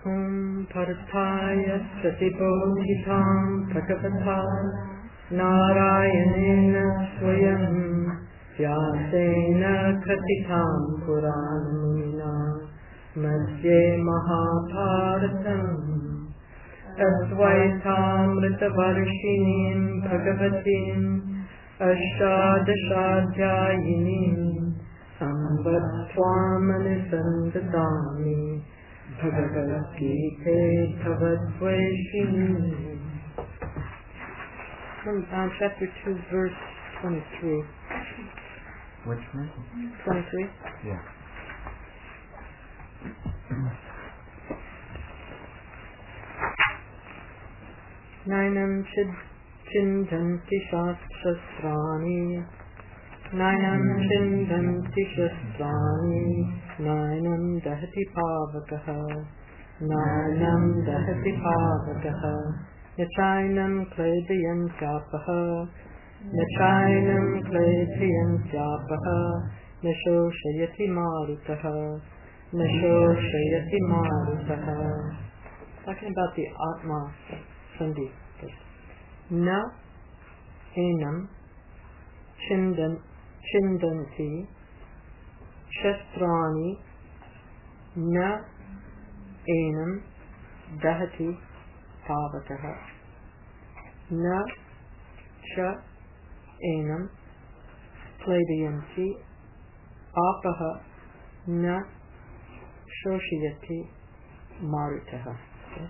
Om Partaya Satipodhitam Bhagavata Narayanena Swayam Vyasena Kratitam Puranina Madhye Mahabharatam Advaitamrita Varshinim Bhagavatim Ashadashadhyayinim Samvatswamani Sandadami Bhagavad Gita Bhavadveshini. Chapter 2, verse 23. Which one? 23? Yeah. Nainam chindanti shastrani Nainam chindanti shastrani Nainam dahati pavakaha Nainam dahati pavakaha Nachainam kledayan kyapaha Nachainam kledayan kyapaha Nashoshayati marutaha Nashoshayati marutaha. Talking about the Atma Sandhi. Na enam chindanti shastrani na enam dahati pavakaha na cha enam kledayanti apaha na shoshayati marutaha. Okay.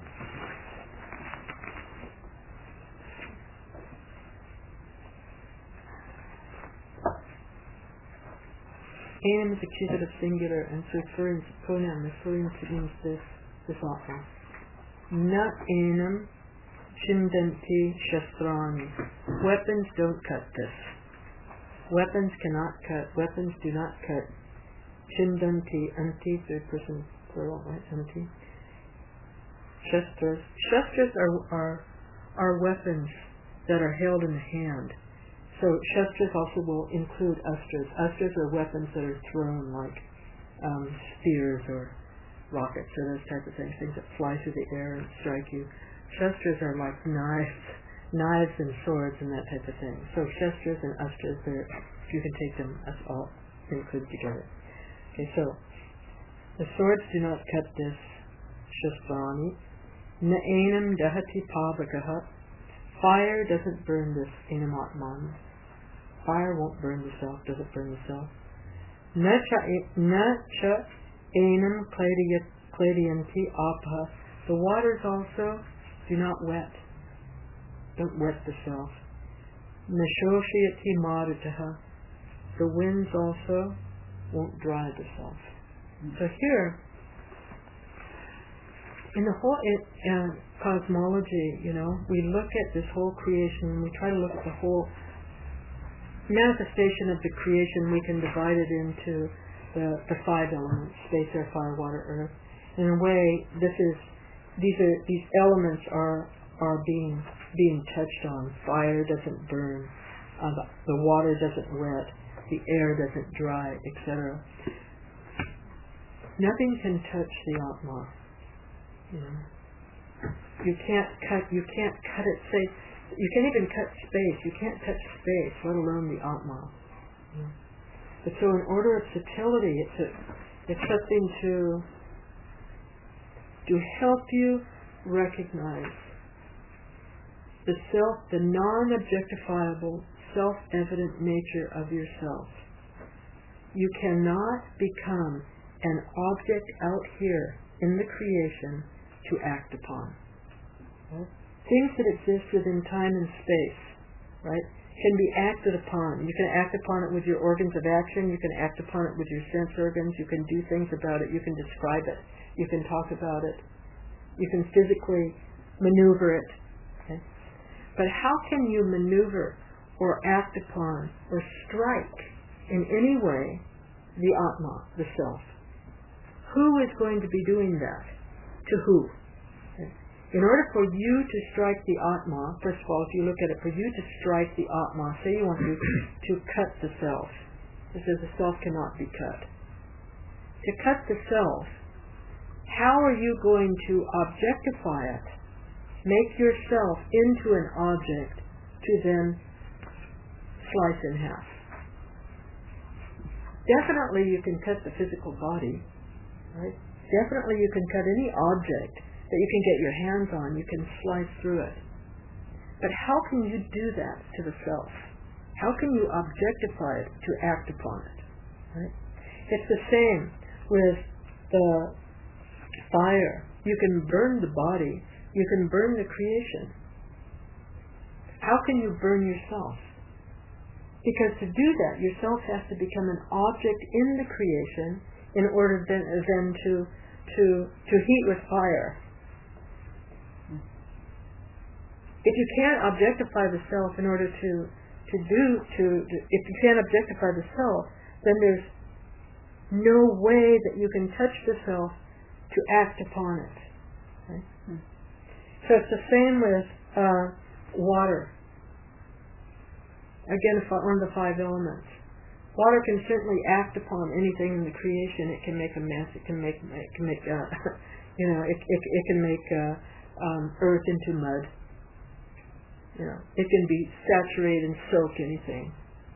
Enam is accusative singular and it's referring to pronoun, referring to means this often. Na enam chindanti shastrani. Weapons don't cut this. Weapons cannot cut. Weapons do not cut. Chindanti, anti, third person plural, right? Anti. Shastras. Shastras are weapons that are held in the hand. So shastras also will include astras. Astras are weapons that are thrown like spears or rockets or those types of things that fly through the air and strike you. Shastras are like knives and swords and that type of thing. So shastras and astras, you can take them as all included together. Okay, so the swords do not cut this shastrani. Na'enam dahati pavakaha. Fire doesn't burn this enam atman. Fire won't burn the self, doesn't burn the self. Na cha enam klediyanti apaha. The waters also do not wet. Don't wet the self. Nashoshayati marutaha. The winds also won't dry the self. So here, in the whole cosmology, we look at this whole creation, we try to look at the whole manifestation of the creation. We can divide it into the five elements: space, air, fire, water, earth. In a way, these elements are being touched on. Fire doesn't burn, the water doesn't wet, the air doesn't dry, etc. Nothing can touch the Atma. You can't cut it. Say, you can't even cut space. You can't touch space, let alone the Atma. But so, in order of subtlety, it's something to help you recognize the self, the non-objectifiable, self-evident nature of yourself. You cannot become an object out here in the creation to act upon. Right? Things that exist within time and space, right, can be acted upon. You can act upon it with your organs of action. You can act upon it with your sense organs. You can do things about it. You can describe it. You can talk about it. You can physically maneuver it. Okay? But how can you maneuver or act upon or strike in any way the Atma, the self? Who is going to be doing that? To who? Okay. In order for you to strike the Atma, first of all, if you look at it, for you to strike the Atma, say you want to cut the self. It says the self cannot be cut. To cut the self, how are you going to objectify it? Make yourself into an object to then slice in half. Definitely you can cut the physical body, right? Definitely you can cut any object that you can get your hands on. You can slice through it. But how can you do that to the self? How can you objectify it to act upon it? Right? It's the same with the fire. You can burn the body. You can burn the creation. How can you burn yourself? Because to do that, yourself has to become an object in the creation in order then to heat with fire. If you can't objectify the self in order if you can't objectify the self, then there's no way that you can touch the self to act upon it. Right? So it's the same with water. Again, one of the 5 elements. Water can certainly act upon anything in the creation. It can make a mess. It can make it can make earth into mud. It can be saturated and soak anything.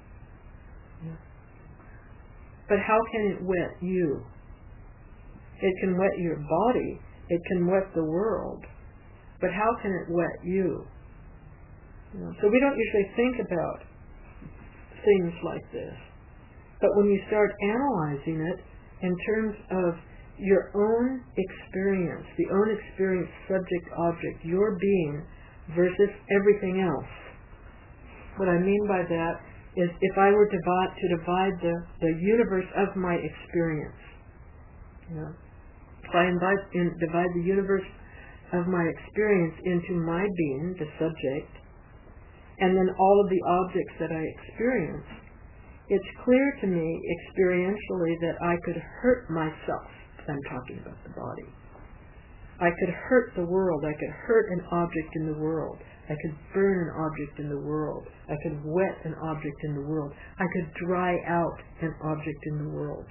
But how can it wet you? It can wet your body. It can wet the world. But how can it wet you? So we don't usually think about things like this. But when you start analyzing it in terms of your own experience, the own experience, subject, object, your being versus everything else. What I mean by that is if I were to divide the universe of my experience, if I divide the universe of my experience into my being, the subject, and then all of the objects that I experience, it's clear to me experientially that I could hurt myself. I'm talking about the body. I could hurt the world. I could hurt an object in the world. I could burn an object in the world. I could wet an object in the world. I could dry out an object in the world.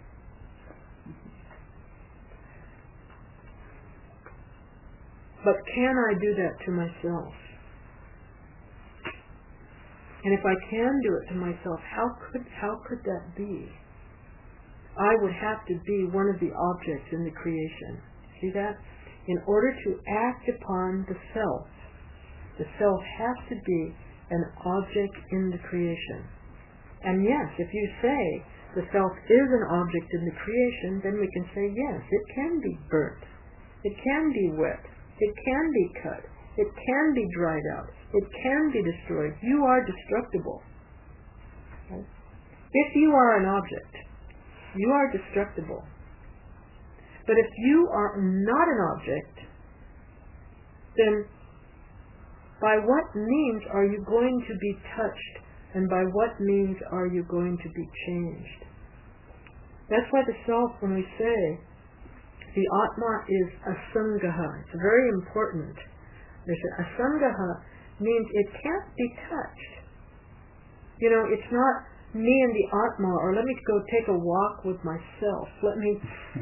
But can I do that to myself? And if I can do it to myself, how could that be? I would have to be one of the objects in the creation. See that? In order to act upon the self has to be an object in the creation. And yes, if you say the self is an object in the creation, then we can say yes, it can be burnt, it can be wet, it can be cut, it can be dried out, it can be destroyed. You are destructible. Okay? If you are an object, you are destructible. But if you are not an object, then by what means are you going to be touched, and by what means are you going to be changed? That's why the self, when we say the Atma is asangaha, it's very important. Asangaha means it can't be touched. It's not me and the Atma, or let me go take a walk with myself. Let me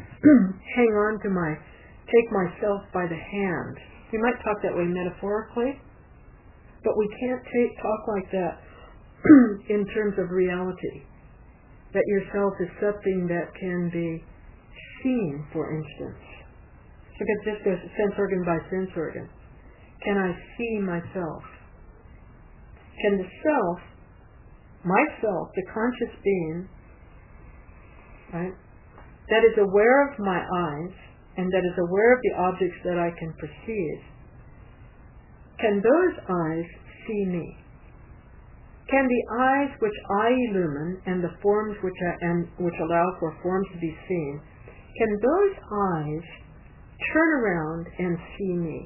take myself by the hand. You might talk that way metaphorically, but we can't talk like that in terms of reality. That yourself is something that can be seen, for instance. Look at this goes sense organ by sense organ. Can I see myself? Can the self, myself, the conscious being, right, that is aware of my eyes and that is aware of the objects that I can perceive, can those eyes see me? Can the eyes which I illumine and the forms which allow for forms to be seen, can those eyes turn around and see me?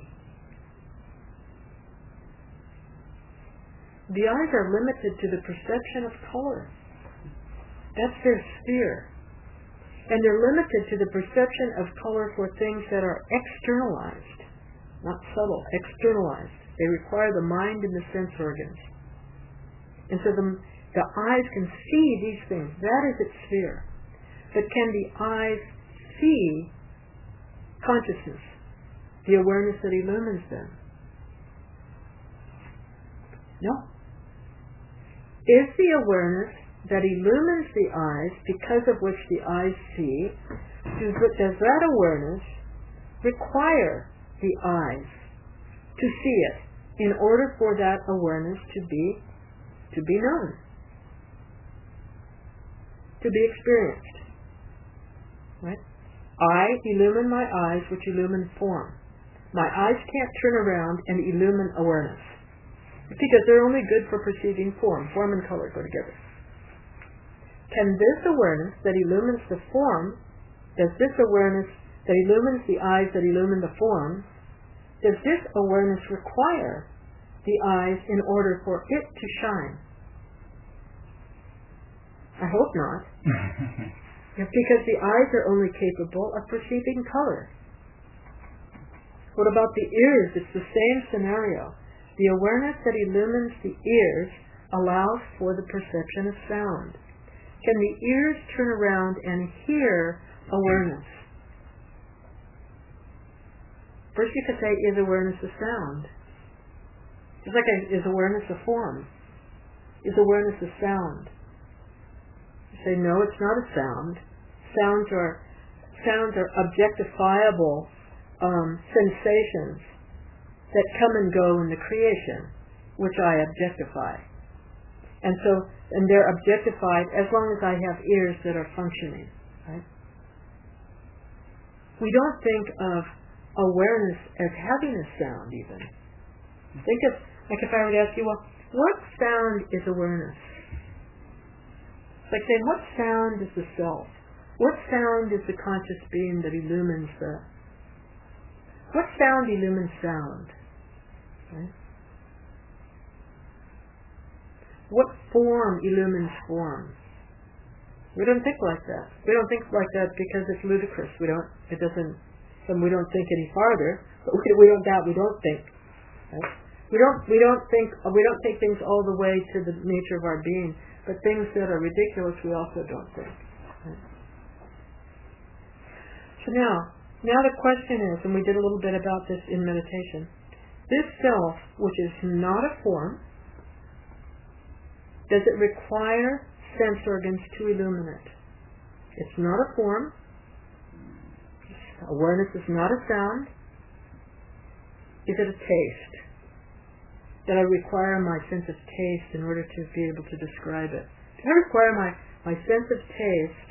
The eyes are limited to the perception of color. That's their sphere. And they're limited to the perception of color for things that are externalized, not subtle, externalized. They require the mind and the sense organs. And so the eyes can see these things. That is its sphere. But can the eyes see consciousness, the awareness that illumines them? No. Is the awareness that illumines the eyes, because of which the eyes see, does that awareness require the eyes to see it in order for that awareness to be known, to be experienced? Right? I illumine my eyes, which illumine form. My eyes can't turn around and illumine awareness, because they're only good for perceiving form. Form and color go together. Can this awareness that illumines the form, does this awareness that illumines the eyes that illumine the form, does this awareness require the eyes in order for it to shine? I hope not. Because the eyes are only capable of perceiving color. What about the ears? It's the same scenario. The awareness that illumines the ears allows for the perception of sound. Can the ears turn around and hear awareness? First you could say, is awareness a sound? Just like is awareness a form? Is awareness a sound? You say, no, it's not a sound. Sounds are objectifiable sensations that come and go in the creation, which I objectify. And they're objectified as long as I have ears that are functioning. Right? We don't think of awareness as having a sound even. Think of, like if I were to ask you, well, what sound is awareness? It's like saying, what sound is the self? What sound is the conscious being that illumines the... What sound illumines sound? Right? What form illumines form? We don't think like that. We don't think like that because it's ludicrous. We don't think any farther. But we don't think. Right? We don't take things all the way to the nature of our being. But things that are ridiculous, we also don't think. Right? So now the question is, and we did a little bit about this in meditation, this self, which is not a form, does it require sense organs to illumine it? It's not a form. Awareness is not a sound. Is it a taste? That I require my sense of taste in order to be able to describe it? Do I require my sense of taste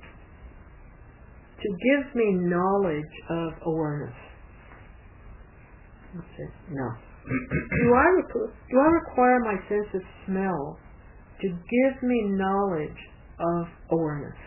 to give me knowledge of awareness? Let's see. No. Do I require my sense of smell to give me knowledge of awareness?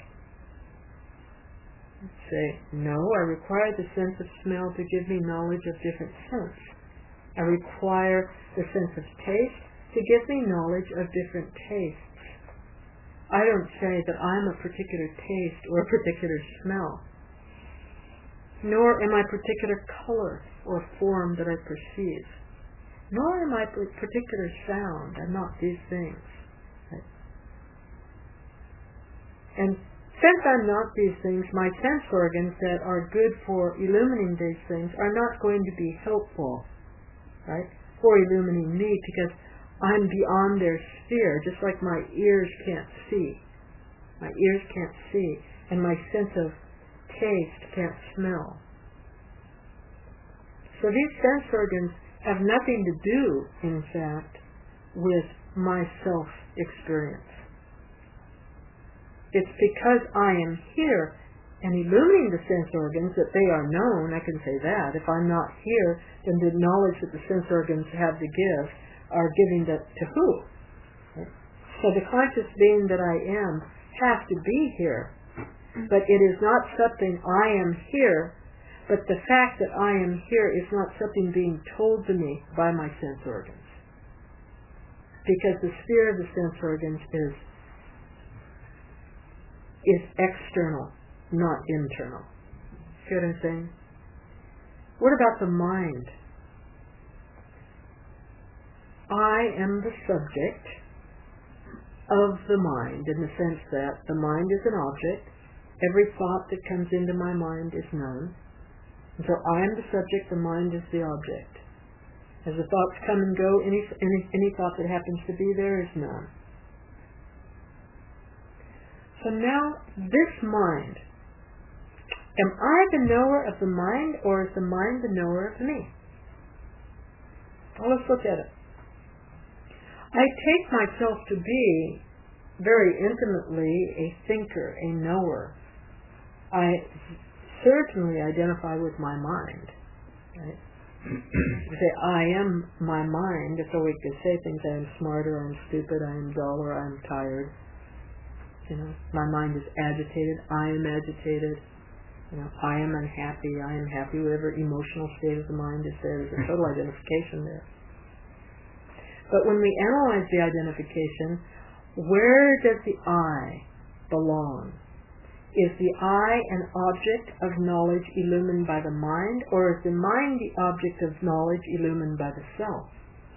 Let's say, no, I require the sense of smell to give me knowledge of different scents. I require the sense of taste to give me knowledge of different tastes. I don't say that I'm a particular taste or a particular smell, nor am I a particular color or form that I perceive, nor am I a particular sound. I'm not these things. Right? And since I'm not these things, my sense organs that are good for illumining these things are not going to be helpful, right, for illumining me, because I'm beyond their sphere, just like my ears can't see. My ears can't see, and my sense of taste can't smell. So these sense organs have nothing to do, in fact, with my self-experience. It's because I am here and illumining the sense organs that they are known. I can say that. If I'm not here, then the knowledge that the sense organs have to give are giving that to who? Right? So the conscious being that I am has to be here, but it is not something I am here, but the fact that I am here is not something being told to me by my sense organs, because the sphere of the sense organs is external, not internal. See what I'm saying? What about the mind? I am the subject of the mind, in the sense that the mind is an object. Every thought that comes into my mind is known. And so I am the subject, the mind is the object. As the thoughts come and go, any thought that happens to be there is none. So now, this mind, am I the knower of the mind, or is the mind the knower of me? Well, let's look at it. I take myself to be very intimately a thinker, a knower. I certainly identify with my mind. Right? You say, I am my mind, so we could say things, I am smart, or I am stupid, I am dull, or I am tired. My mind is agitated, I am agitated. I am unhappy, I am happy, whatever emotional state of the mind is there. There's a total identification there. But when we analyze the identification, where does the I belong? Is the I an object of knowledge illumined by the mind, or is the mind the object of knowledge illumined by the self?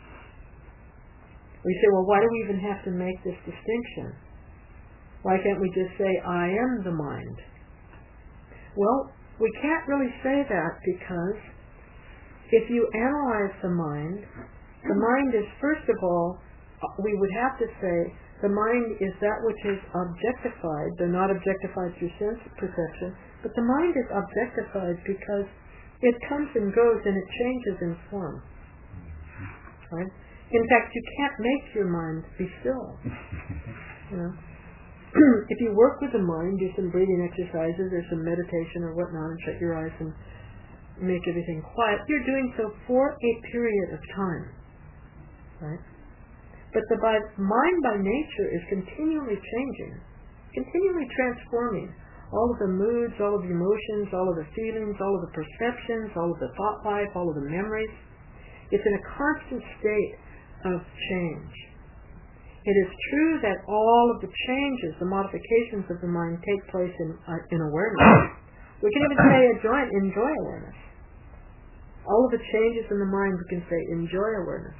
We say, well, why do we even have to make this distinction? Why can't we just say, I am the mind? Well, we can't really say that, because if you analyze the mind is, first of all, we would have to say, the mind is that which is objectified, though not objectified through sense perception, but the mind is objectified because it comes and goes and it changes in form. Right? In fact, you can't make your mind be still. If you work with the mind, do some breathing exercises or some meditation or whatnot, and shut your eyes and make everything quiet, you're doing so for a period of time. Right? But the mind by nature is continually changing, continually transforming. All of the moods, all of the emotions, all of the feelings, all of the perceptions, all of the thought life, all of the memories. It's in a constant state of change. It is true that all of the changes, the modifications of the mind take place in awareness. We can even say enjoy awareness. All of the changes in the mind, we can say enjoy awareness.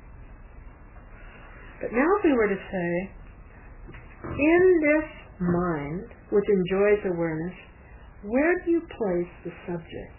But now if we were to say, in this mind, which enjoys awareness, where do you place the subject?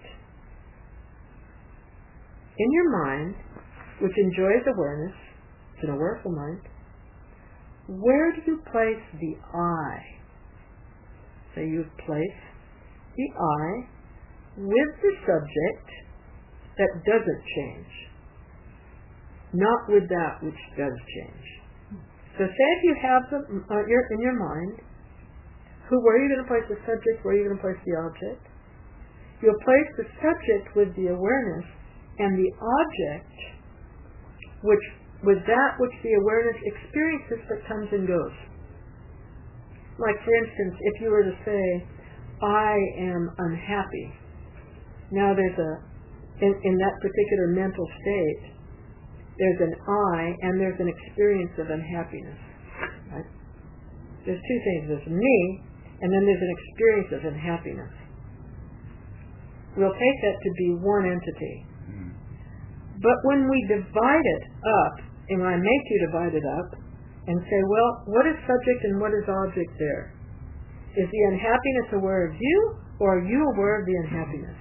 In your mind, which enjoys awareness, it's an awareful mind, where do you place the I? So you place the I with the subject that doesn't change, not with that which does change. So say if you have in your mind, where are you going to place the subject, where are you going to place the object? You'll place the subject with the awareness, and the object with that which the awareness experiences that comes and goes. Like, for instance, if you were to say, I am unhappy. Now there's in that particular mental state, there's an I and there's an experience of unhappiness. Right? There's two things. There's me, and then there's an experience of unhappiness. We'll take that to be one entity. But when we divide it up, and I make you divide it up, and say, well, what is subject and what is object there? Is the unhappiness aware of you, or are you aware of the unhappiness?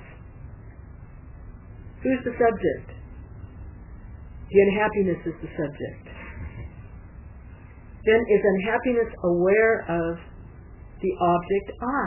Who's the subject? The unhappiness is the subject. Then is unhappiness aware of the object I?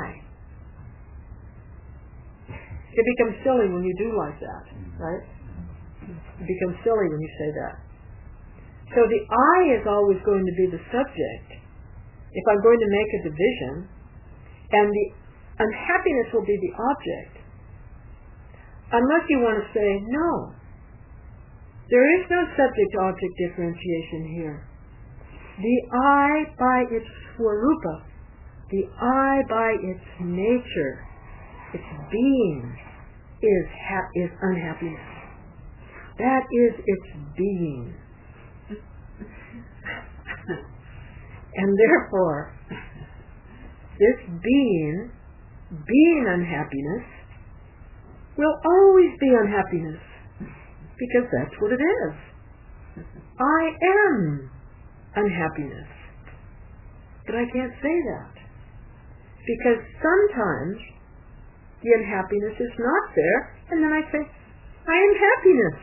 It becomes silly when you do like that, right? It becomes silly when you say that. So the I is always going to be the subject if I'm going to make a division, and the unhappiness will be the object. Unless you want to say, no, there is no subject-object differentiation here. The I by its swarupa, the I by its nature, its being, is unhappiness. That is its being. And therefore, this being unhappiness, will always be unhappiness, because that's what it is. I am unhappiness. But I can't say that, because sometimes the unhappiness is not there, And then I say, I am happiness,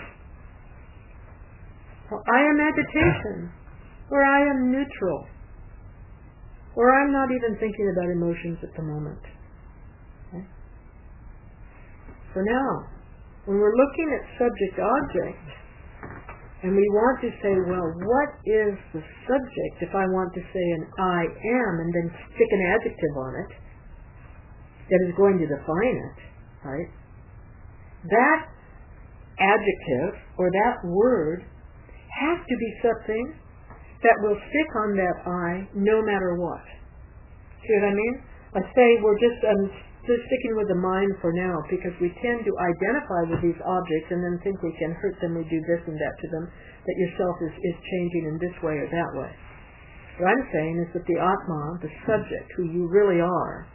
or I am agitation, or I am neutral, or I'm not even thinking about emotions at the moment. Okay? So now, when we're looking at subject-object, and we want to say, well, what is the subject if I want to say an I am and then stick an adjective on it that is going to define it, right? That adjective or that word has to be something that will stick on that I no matter what. See what I mean? Let's say we're just sticking with the mind for now because we tend to identify with these objects and then think we can hurt them, we do this and that to them, that yourself is changing in this way or that way. What I'm saying is that the Atma, the subject, who you really are,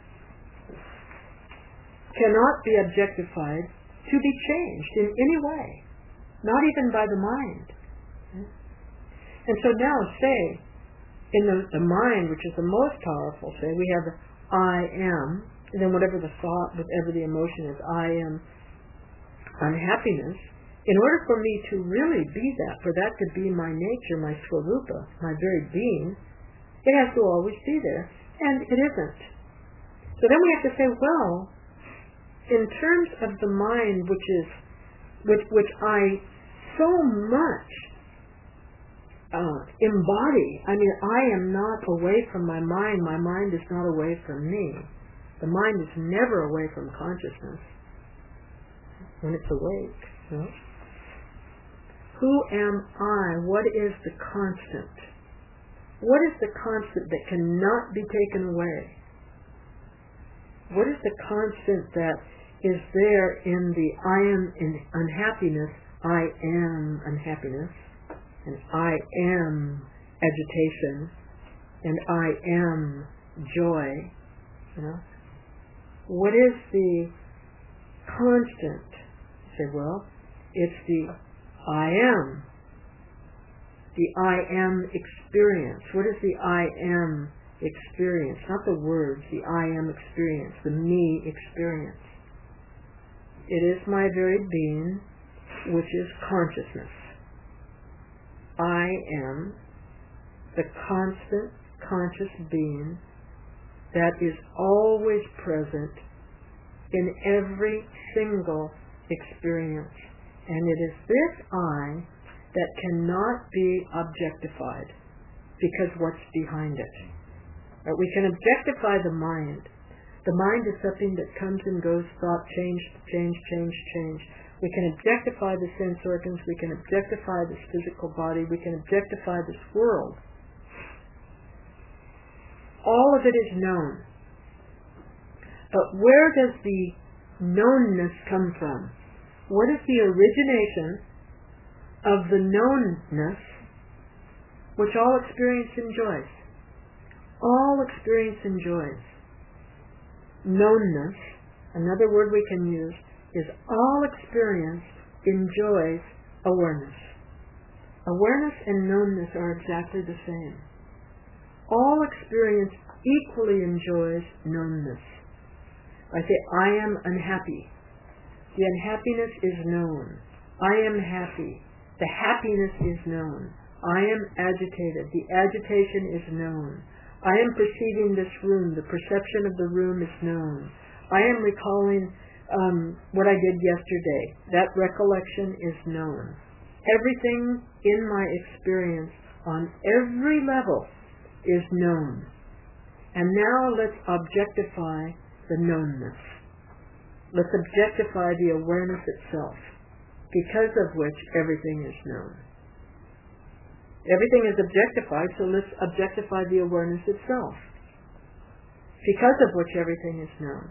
cannot be objectified to be changed in any way, not even by the mind. And so now say, in the mind, which is the most powerful, say we have I am, and then whatever the thought, whatever the emotion is, I am unhappiness. In order for me to really be that, for that to be my nature, my swarupa, my very being, it has to always be there, and it isn't. So then we have to say, well, in terms of the mind, which I so much embody, I mean, I am not away from my mind is not away from me. The mind is never away from consciousness when it's awake. No? Who am I? What is the constant? What is the constant that cannot be taken away? What is the constant that is there in the I am in unhappiness, I am unhappiness, and I am agitation, and I am joy, you know? What is the constant? You say, well, it's the I am. The I am experience. What is the I am experience? Not the words, the I am experience, the me experience. It is my very being, which is consciousness. I am the constant conscious being that is always present in every single experience. And it is this I that cannot be objectified because what's behind it. We can objectify the mind. The mind is something that comes and goes, thought, change. We can objectify the sense organs, we can objectify this physical body, we can objectify this world. All of it is known. But where does the knownness come from? What is the origination of the knownness which all experience enjoys? All experience enjoys. Knownness, another word we can use, is all experience enjoys awareness. Awareness and knownness are exactly the same. All experience equally enjoys knownness. I say, I am unhappy. The unhappiness is known. I am happy. The happiness is known. I am agitated. The agitation is known. I am perceiving this room. The perception of the room is known. I am recalling what I did yesterday. That recollection is known. Everything in my experience on every level is known. And now let's objectify the knownness. Let's objectify the awareness itself, because of which everything is known. Everything is objectified, so let's objectify the awareness itself, because of which everything is known.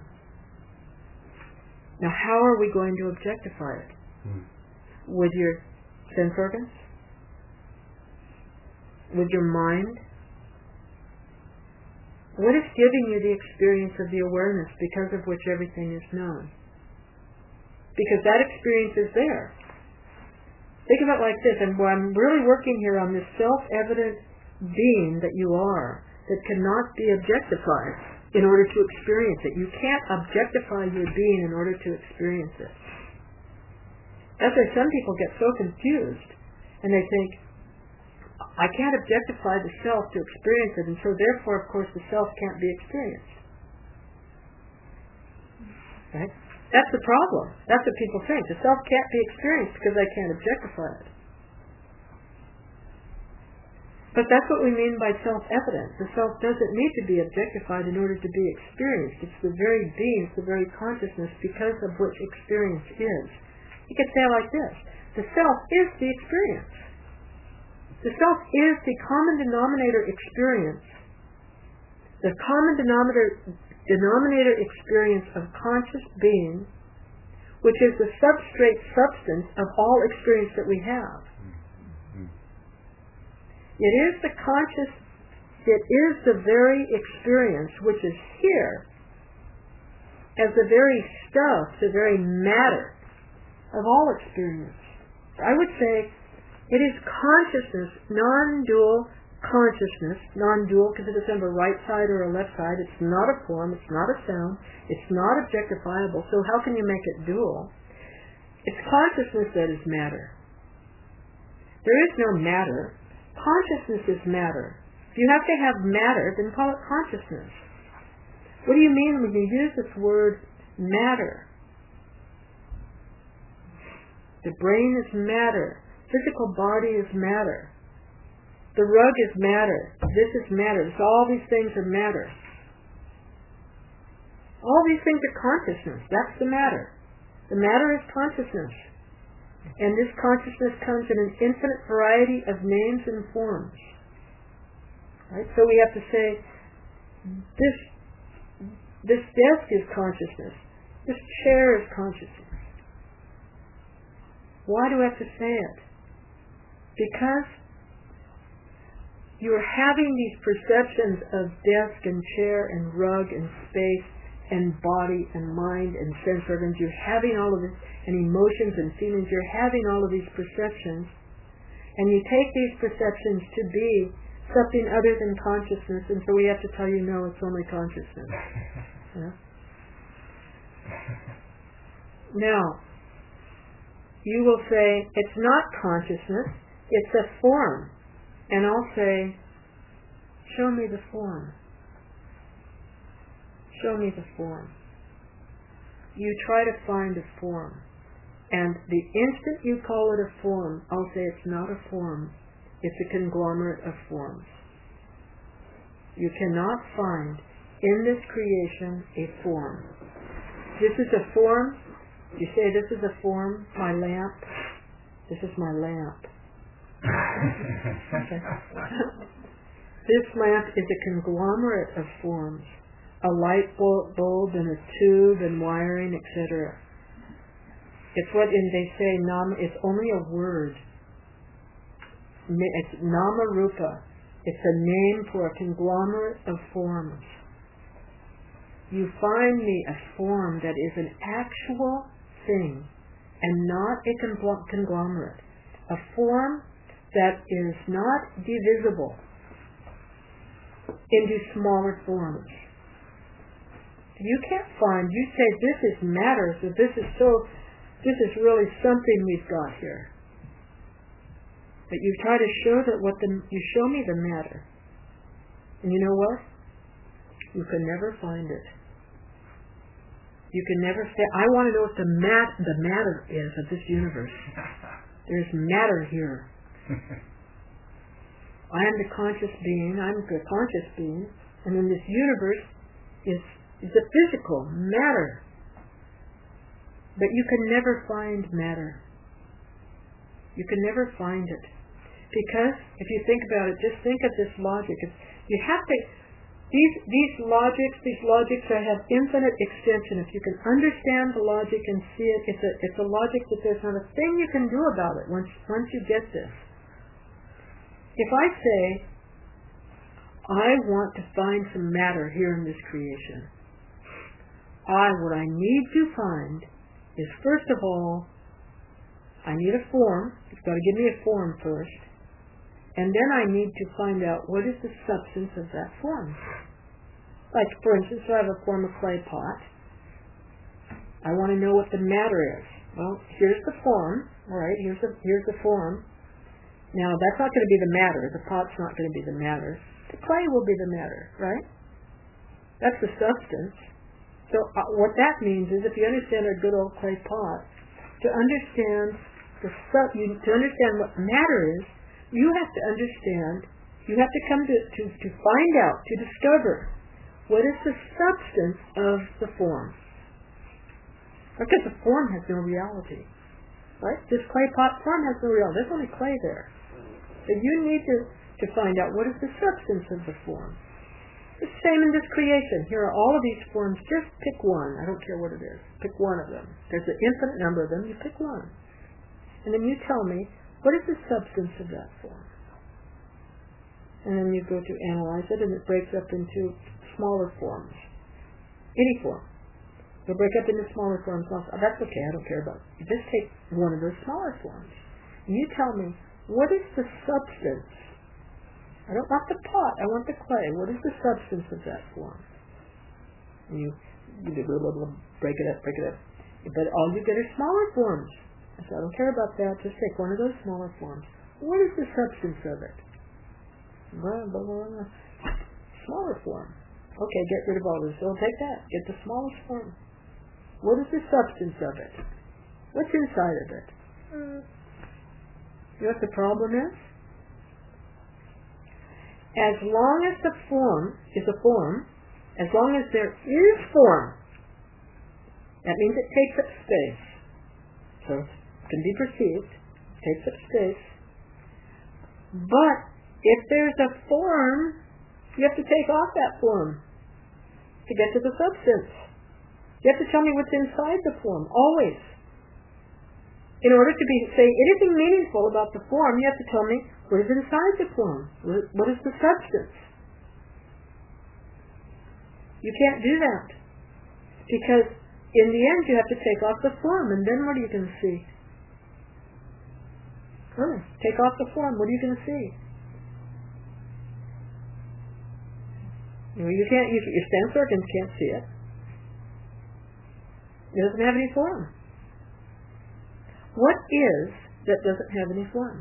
Now, how are we going to objectify it? With your sense organs? With your mind? What is giving you the experience of the awareness because of which everything is known? Because that experience is there. Think of it like this, and I'm really working here on this self-evident being that you are, that cannot be objectified in order to experience it. You can't objectify your being in order to experience it. That's why some people get so confused, and they think, I can't objectify the self to experience it, and so therefore, of course, the self can't be experienced. Right? That's the problem. That's what people think. The self can't be experienced because I can't objectify it. But that's what we mean by self-evident. The self doesn't need to be objectified in order to be experienced. It's the very being, it's the very consciousness because of which experience is. You could say it like this. The self is the experience. The self is the common denominator experience. The common denominator experience of conscious being, which is the substrate substance of all experience that we have. It is the very experience which is here as the very stuff, the very matter of all experience. I would say it is consciousness, non-dual consciousness, non-dual because it doesn't have a right side or a left side. It's not a form, it's not a sound, it's not objectifiable, so how can you make it dual? It's consciousness that is matter. There is no matter. Consciousness is matter. If you have to have matter, then call it consciousness. What do you mean when you use this word matter? The brain is matter. Physical body is matter. The rug is matter. This is matter. So all these things are matter. All these things are consciousness. That's the matter. The matter is consciousness. And this consciousness comes in an infinite variety of names and forms. Right? So we have to say, this desk is consciousness. This chair is consciousness. Why do I have to say it? Because you're having these perceptions of desk and chair and rug and space and body and mind and sense organs. You're having all of this, and emotions and feelings. You're having all of these perceptions, and you take these perceptions to be something other than consciousness, and so we have to tell you, no, it's only consciousness. Yeah? Now, you will say, it's not consciousness, it's a form. And I'll say, show me the form. Show me the form. You try to find a form. And the instant you call it a form, I'll say it's not a form. It's a conglomerate of forms. You cannot find in this creation a form. This is a form. You say this is a form, my lamp. This is my lamp. Okay. This lamp is a conglomerate of forms. A light bulb and a tube and wiring, etc. It's what they say, it's only a word. It's nama rupa. It's a name for a conglomerate of forms. You find me a form that is an actual thing and not a conglomerate. A form that is not divisible into smaller forms. You can't find, you say this is matter, so this is really something we've got here. But you try to show you show me the matter. And you know what? You can never find it. You can never say, I want to know what the matter is of this universe. There's matter here. I am the conscious being, I'm the conscious being, and in this universe is the physical matter. But you can never find matter. You can never find it. Because if you think about it, just think of this logic. You have to, these logics that have infinite extension. If you can understand the logic and see it, it's a logic that there's not a thing you can do about it once you get this. If I say, I want to find some matter here in this creation, what I need to find is, first of all, I need a form. You've got to give me a form first. And then I need to find out what is the substance of that form. Like, for instance, I have a form of clay pot. I want to know what the matter is. Well, here's the form. All right, here's the form. Now, that's not going to be the matter. The pot's not going to be the matter. The clay will be the matter, right? That's the substance. So what that means is, if you understand a good old clay pot, to understand what matter is, you have to understand. You have to come to find out, to discover what is the substance of the form. Because the form has no reality, right? This clay pot form has no reality. There's only clay there. So you need to find out what is the substance of the form. The same in this creation. Here are all of these forms. Just pick one. I don't care what it is. Pick one of them. There's an infinite number of them. You pick one. And then you tell me, what is the substance of that form? And then you go to analyze it, and it breaks up into smaller forms. Any form. It'll break up into smaller forms. That's okay. I don't care about it. You just take one of those smaller forms. And you tell me, what is the substance? I don't want the pot. I want the clay. What is the substance of that form? And you break it up. But all you get are smaller forms. I said, I don't care about that. Just take one of those smaller forms. What is the substance of it? Smaller form. Okay, get rid of all this. So take that. Get the smallest form. What is the substance of it? What's inside of it? You know what the problem is? As long as the form is a form, as long as there is form, that means it takes up space. So it can be perceived, takes up space. But if there's a form, you have to take off that form to get to the substance. You have to tell me what's inside the form, always. In order to say anything meaningful about the form, you have to tell me what is inside the form. What is the substance? You can't do that. Because in the end you have to take off the form, and then what are you going to see? Take off the form, what are you going to see? You can't. Your sense organs can't see it. It doesn't have any form. What is that doesn't have any form?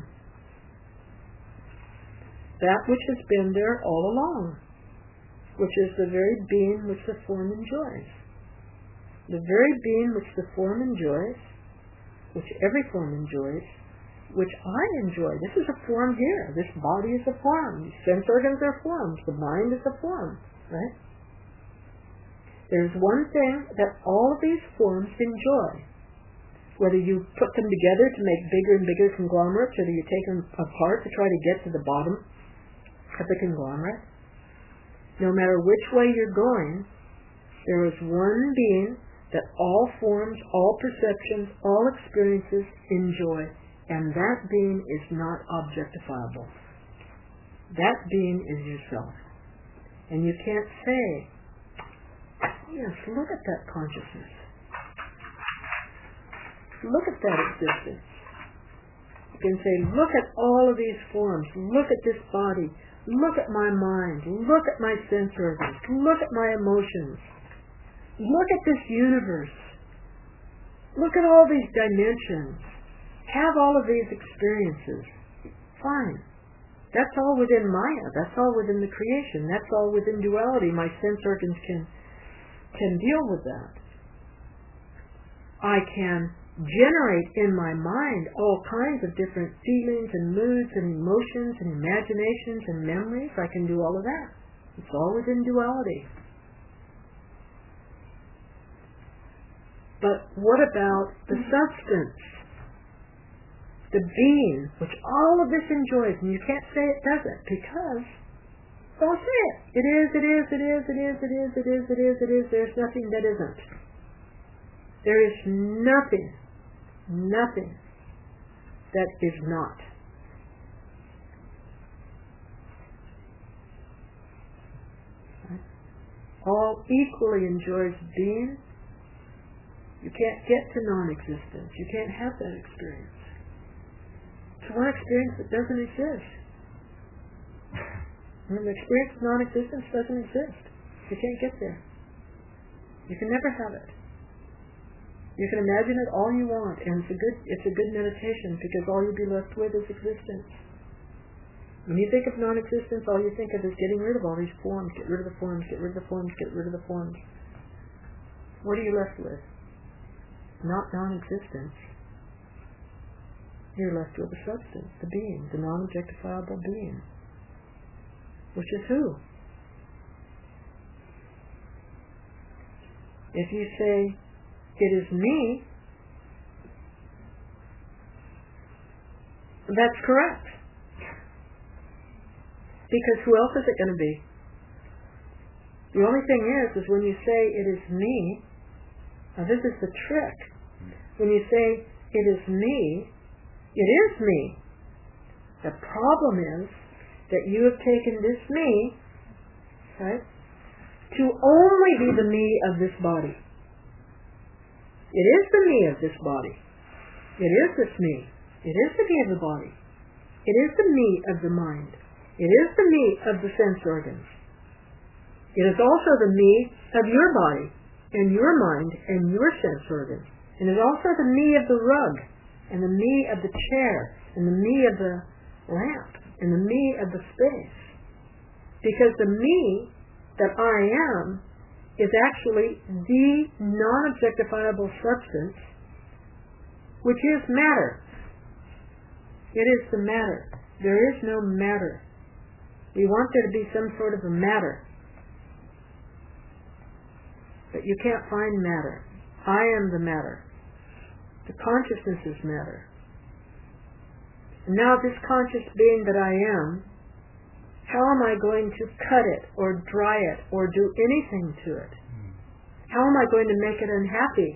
That which has been there all along, which is the very being which the form enjoys. The very being which the form enjoys, which every form enjoys, which I enjoy. This is a form here. This body is a form. These sense organs are forms. The mind is a form, right? There's one thing that all of these forms enjoy. Whether you put them together to make bigger and bigger conglomerates, or you take them apart to try to get to the bottom of the conglomerate, no matter which way you're going, there is one being that all forms, all perceptions, all experiences enjoy, and that being is not objectifiable. That being is yourself. And you can't say, yes, look at that consciousness. Look at that existence. You can say, look at all of these forms. Look at this body. Look at my mind. Look at my sense organs. Look at my emotions. Look at this universe. Look at all these dimensions. Have all of these experiences. Fine. That's all within Maya. That's all within the creation. That's all within duality. My sense organs can deal with that. I can generate in my mind all kinds of different feelings and moods and emotions and imaginations and memories. I can do all of that. It's all within duality. But what about the substance? The being, which all of this enjoys, and you can't say it doesn't, because don't say it. It is, it is, it is, it is, it is, it is, it is, it is. There's nothing that isn't. There is nothing that is not. All equally enjoys being. You can't get to non-existence. You can't have that experience. It's one experience that doesn't exist. When the experience of non-existence doesn't exist, you can't get there. You can never have it. You can imagine it all you want, and it's a good meditation, because all you'll be left with is existence. When you think of non-existence, all you think of is getting rid of all these forms. Get rid of the forms, get rid of the forms, get rid of the forms. What are you left with? Not non-existence. You're left with the substance, the being, the non-objectifiable being. Which is who? If you say, it is me, that's correct. Because who else is it going to be? The only thing is when you say it is me, now this is the trick. When you say it is me, it is me. The problem is that you have taken this me, right, to only be the me of this body. It is the me of this body. It is this me. It is the me of the body. It is the me of the mind. It is the me of the sense organs. It is also the me of your body and your mind and your sense organs. And it is also the me of the rug and the me of the chair and the me of the lamp and the me of the space. Because the me that I am is actually the non-objectifiable substance, which is matter. It is the matter. There is no matter. We want there to be some sort of a matter. But you can't find matter. I am the matter. The consciousness is matter. And now this conscious being that I am, how am I going to cut it or dry it or do anything to it? How am I going to make it unhappy?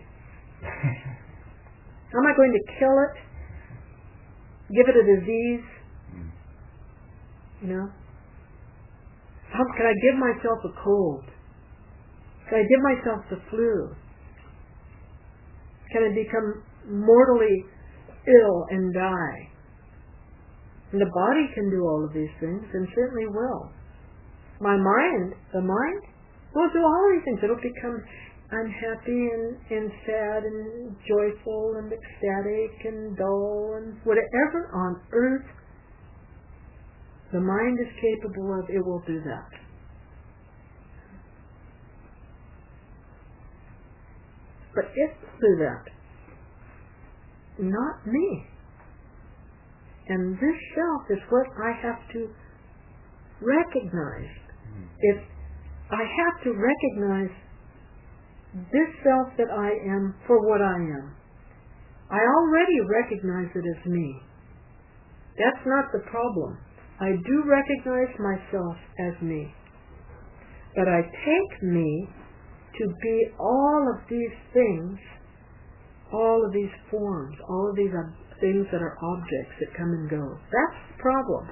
How am I going to kill it? Give it a disease? You know? How can I give myself a cold? Can I give myself the flu? Can I become mortally ill and die? And the body can do all of these things, and certainly will. The mind will do all these things. It'll become unhappy and sad and joyful and ecstatic and dull and whatever on earth the mind is capable of, it will do that. But it will do that. Not me. And this self is what I have to recognize. If I have to recognize this self that I am for what I am, I already recognize it as me. That's not the problem. I do recognize myself as me. But I take me to be all of these things, all of these forms, all of these things that are objects that come and go. That's the problem.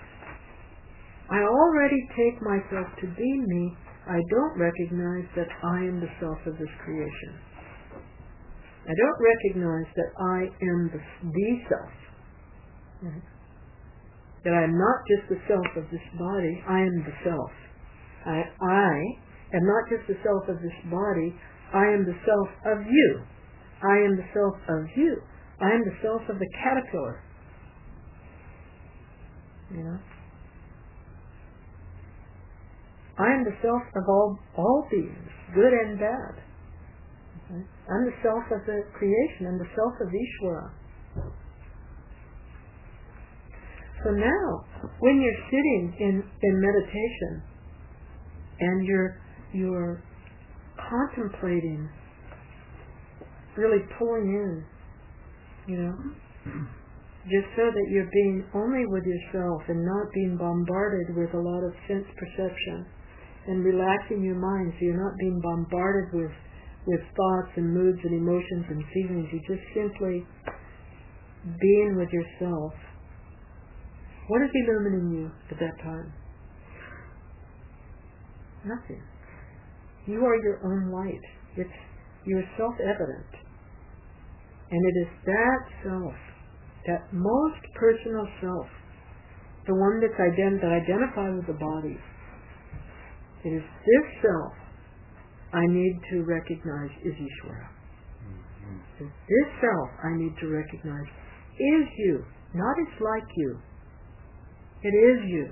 I already take myself to be me. I don't recognize that I am the self of this creation. I don't recognize that I am the self. Right? That I am not just the self of this body, I am the self. I am not just the self of this body, I am the self of you. I am the self of you. I am the self of the caterpillar. You know? I am the self of all beings, good and bad. Okay? I'm the self of the creation. I'm the self of Ishvara. So now, when you're sitting in meditation and you're contemplating, really pulling in, you know, just so that you're being only with yourself and not being bombarded with a lot of sense perception, and relaxing your mind so you're not being bombarded with thoughts and moods and emotions and feelings. You're just simply being with yourself. What is illumining you at that time? Nothing. You are your own light. You're self-evident. And it is that self, that most personal self, the one that identifies with the body. It is this self I need to recognize is Ishvara. This self I need to recognize is you, not it's like you. It is you.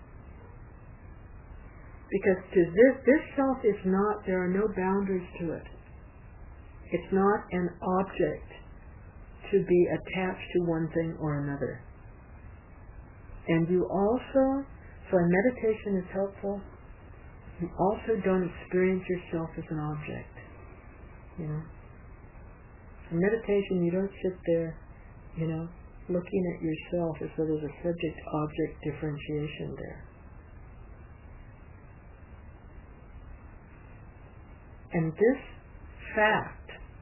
Because to this self is not, there are no boundaries to it. It's not an object to be attached to one thing or another. And you also, so when meditation is helpful, you also don't experience yourself as an object. You know? In meditation, you don't sit there, looking at yourself as though there's a subject-object differentiation there. And this fact,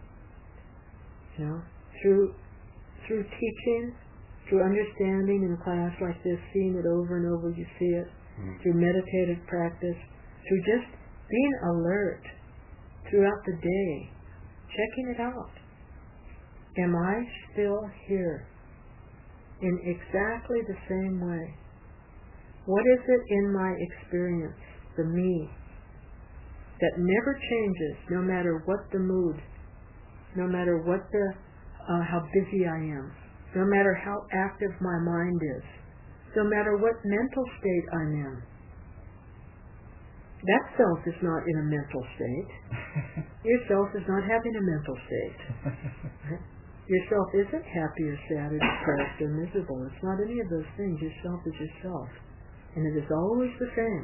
through teaching, through understanding in class like this, seeing it over and over, you see it, through meditative practice, through just being alert throughout the day, checking it out. Am I still here in exactly the same way? What is it in my experience, the me, that never changes no matter what the mood, no matter what how busy I am, no matter how active my mind is, no matter what mental state I'm in? That self is not in a mental state. Your self is not having a mental state. Right? Your self isn't happy or sad or depressed or miserable. It's not any of those things. Your self is yourself. And it is always the same.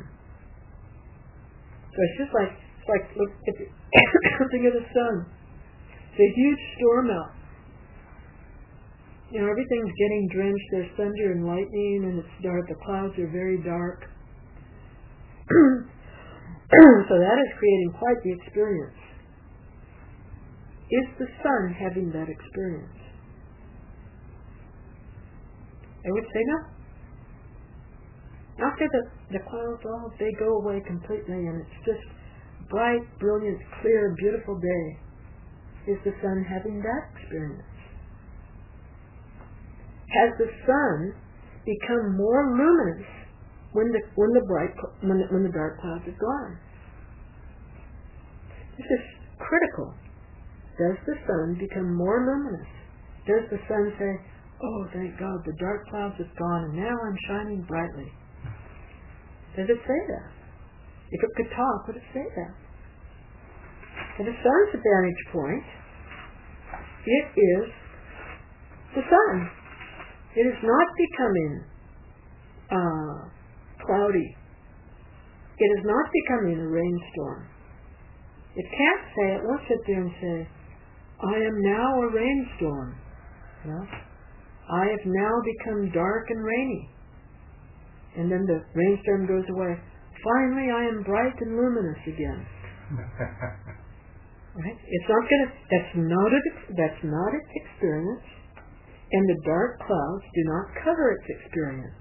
So it's just like look at think of the sun. It's a huge storm out. Everything's getting drenched. There's thunder and lightning, and it's dark. The clouds are very dark. So that is creating quite the experience. Is the sun having that experience? I would say no. After the clouds they go away completely, and it's just bright, brilliant, clear, beautiful day. Is the sun having that experience? Has the sun become more luminous when the dark clouds are gone? This is critical. Does the sun become more luminous? Does the sun say, "Oh, thank God, the dark clouds have gone, and now I'm shining brightly"? Does it say that? If it could talk, would it say that? From the sun's vantage point, it is the sun. It is not becoming cloudy. It is not becoming a rainstorm. It can't say, it won't sit there and say, "I am now a rainstorm." I have now become dark and rainy. And then the rainstorm goes away. Finally, I am bright and luminous again. Right? It's not going to. That's not its experience, and the dark clouds do not cover its experience.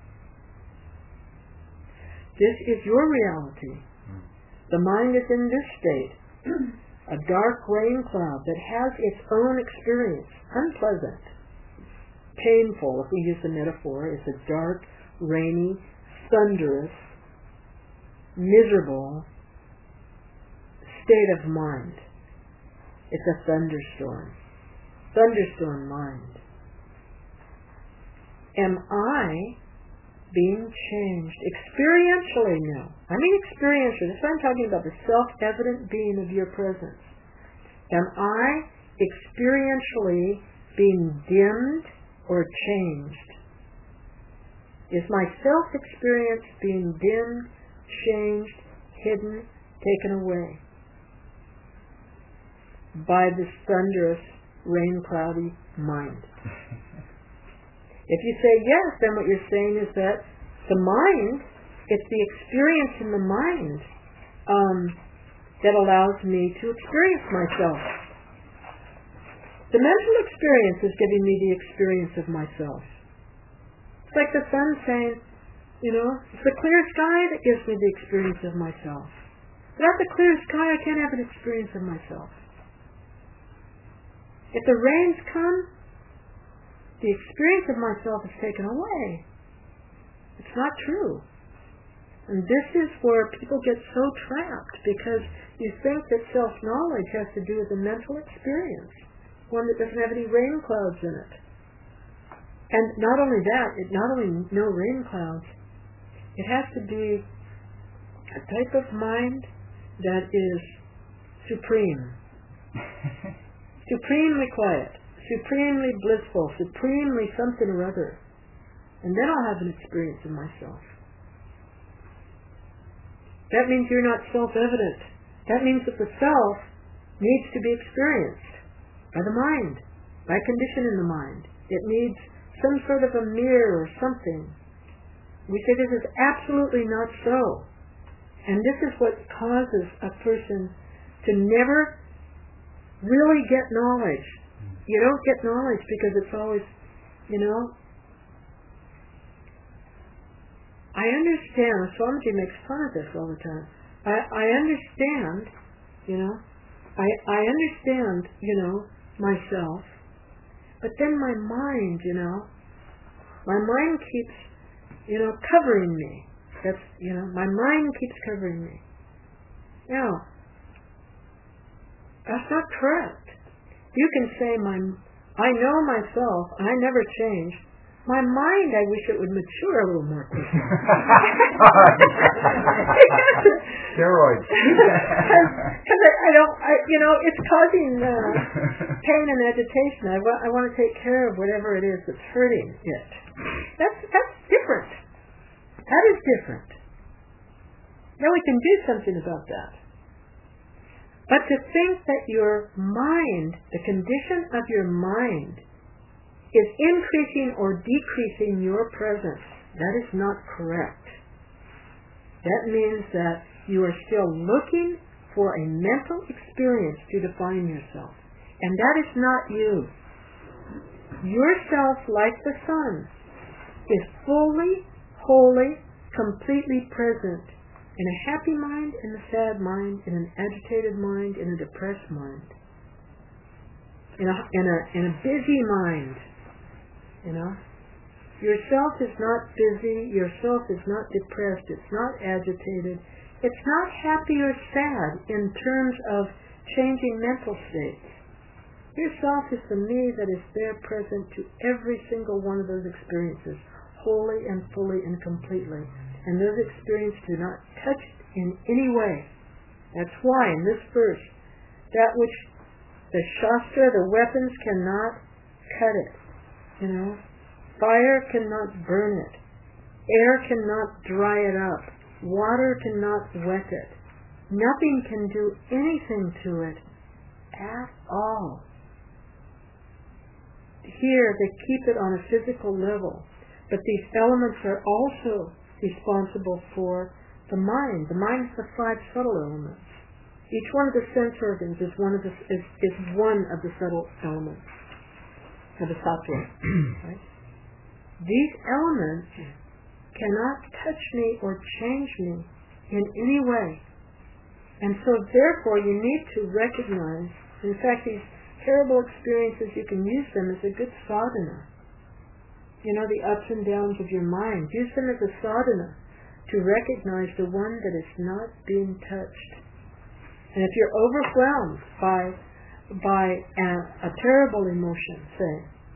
This is your reality. The mind is in this state, a dark rain cloud that has its own experience, unpleasant, painful. If we use the metaphor, it's a dark, rainy, thunderous, miserable state of mind. It's a thunderstorm mind. Am I being changed experientially now? I mean experientially. That's what I'm talking about, the self-evident being of your presence. Am I experientially being dimmed or changed? Is my self-experience being dimmed, changed, hidden, taken away by this thunderous, rain-cloudy mind? If you say yes, then what you're saying is that the mind, it's the experience in the mind that allows me to experience myself. The mental experience is giving me the experience of myself. It's like the sun saying, it's the clear sky that gives me the experience of myself. Without the clear sky, I can't have an experience of myself. If the rains come, the experience of myself is taken away. It's not true. And this is where people get so trapped, because you think that self-knowledge has to do with the mental experience. one that doesn't have any rain clouds in it. And not only that, not only no rain clouds, it has to be a type of mind that is supreme. Supremely quiet, supremely blissful, supremely something or other. And then I'll have an experience of myself. That means you're not self-evident. That means that the self needs to be experienced by the mind, by a condition in the mind. It needs some sort of a mirror or something. We say this is absolutely not so. And this is what causes a person to never really get knowledge. You don't get knowledge because it's always, I understand, Swamiji makes fun of this all the time. I understand, I understand, myself, but then my mind, my mind keeps, covering me. That's, my mind keeps covering me. Now, that's not correct. You can say, I know myself, I never change. My mind, I wish it would mature a little more quickly. Steroids. Because it's causing pain and agitation. I want to take care of whatever it is that's hurting it. That's different. That is different. Now we can do something about that. But to think that your mind, the condition of your mind, is increasing or decreasing your presence, that is not correct. That means that you are still looking for a mental experience to define yourself. And that is not you. Yourself, like the sun, is fully, wholly, completely present in a happy mind, in a sad mind, in an agitated mind, in a depressed mind, in a busy mind. Yourself is not busy, yourself is not depressed, it's not agitated, it's not happy or sad in terms of changing mental states. Yourself is the me that is there present to every single one of those experiences, wholly and fully and completely. And those experiences do not touch it in any way. That's why in this verse, that which the Shastra, the weapons cannot cut it. Fire cannot burn it. Air cannot dry it up. Water cannot wet it. Nothing can do anything to it at all. Here they keep it on a physical level, but these elements are also responsible for the mind. The mind is the 5 subtle elements. Each one of the sense organs is one of the subtle elements of the sattva. Right? These elements cannot touch me or change me in any way. And so therefore you need to recognize, in fact these terrible experiences, you can use them as a good sadhana. The ups and downs of your mind. Use them as a sadhana to recognize the one that is not being touched. And if you're overwhelmed by a terrible emotion, say,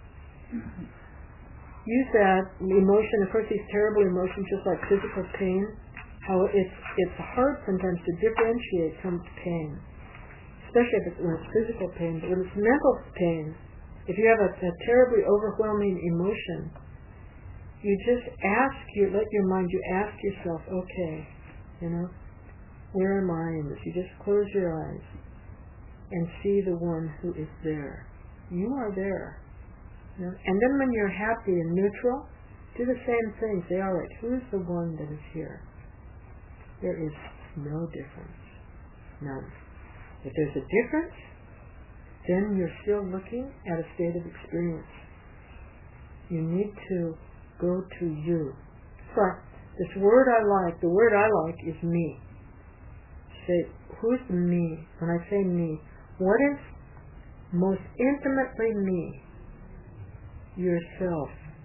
use that emotion. Of course, these terrible emotions, just like physical pain, how it's hard sometimes to differentiate from pain, especially when it's physical pain. But when it's mental pain, if you have a terribly overwhelming emotion, you just let your mind, you ask yourself, okay, where am I in this? You just close your eyes and see the one who is there. You are there. And then when you're happy and neutral, do the same thing. Say, all right, who is the one that is here? There is no difference. None. If there's a difference, then you're still looking at a state of experience. You need to go to you. So this word the word I like is me. Say, who's the me? When I say me, what is most intimately me? Yourself.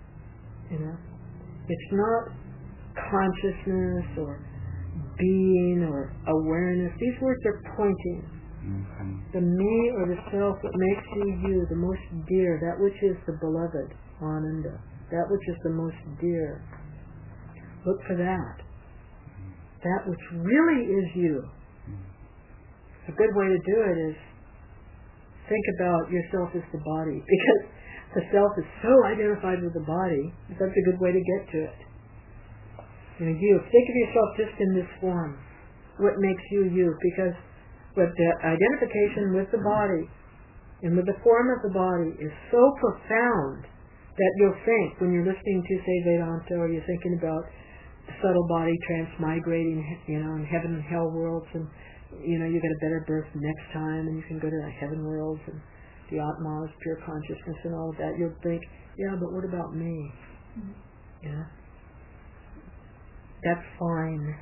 It's not consciousness or being or awareness. These words are pointing. the me or the self that makes you you, the most dear, that which is the beloved, Ananda, that which is the most dear. Look for that. That which really is you. A good way to do it is think about yourself as the body, because the self is so identified with the body. That's a good way to get to it. You think of yourself just in this form. What makes you you? Because with the identification with the body and with the form of the body is so profound that you'll think, when you're listening to, say, Vedanta, or you're thinking about the subtle body transmigrating, in heaven and hell worlds, and you get a better birth next time, and you can go to the heaven worlds, and the Atma is pure consciousness and all of that. You'll think, yeah, but what about me? Yeah, that's fine.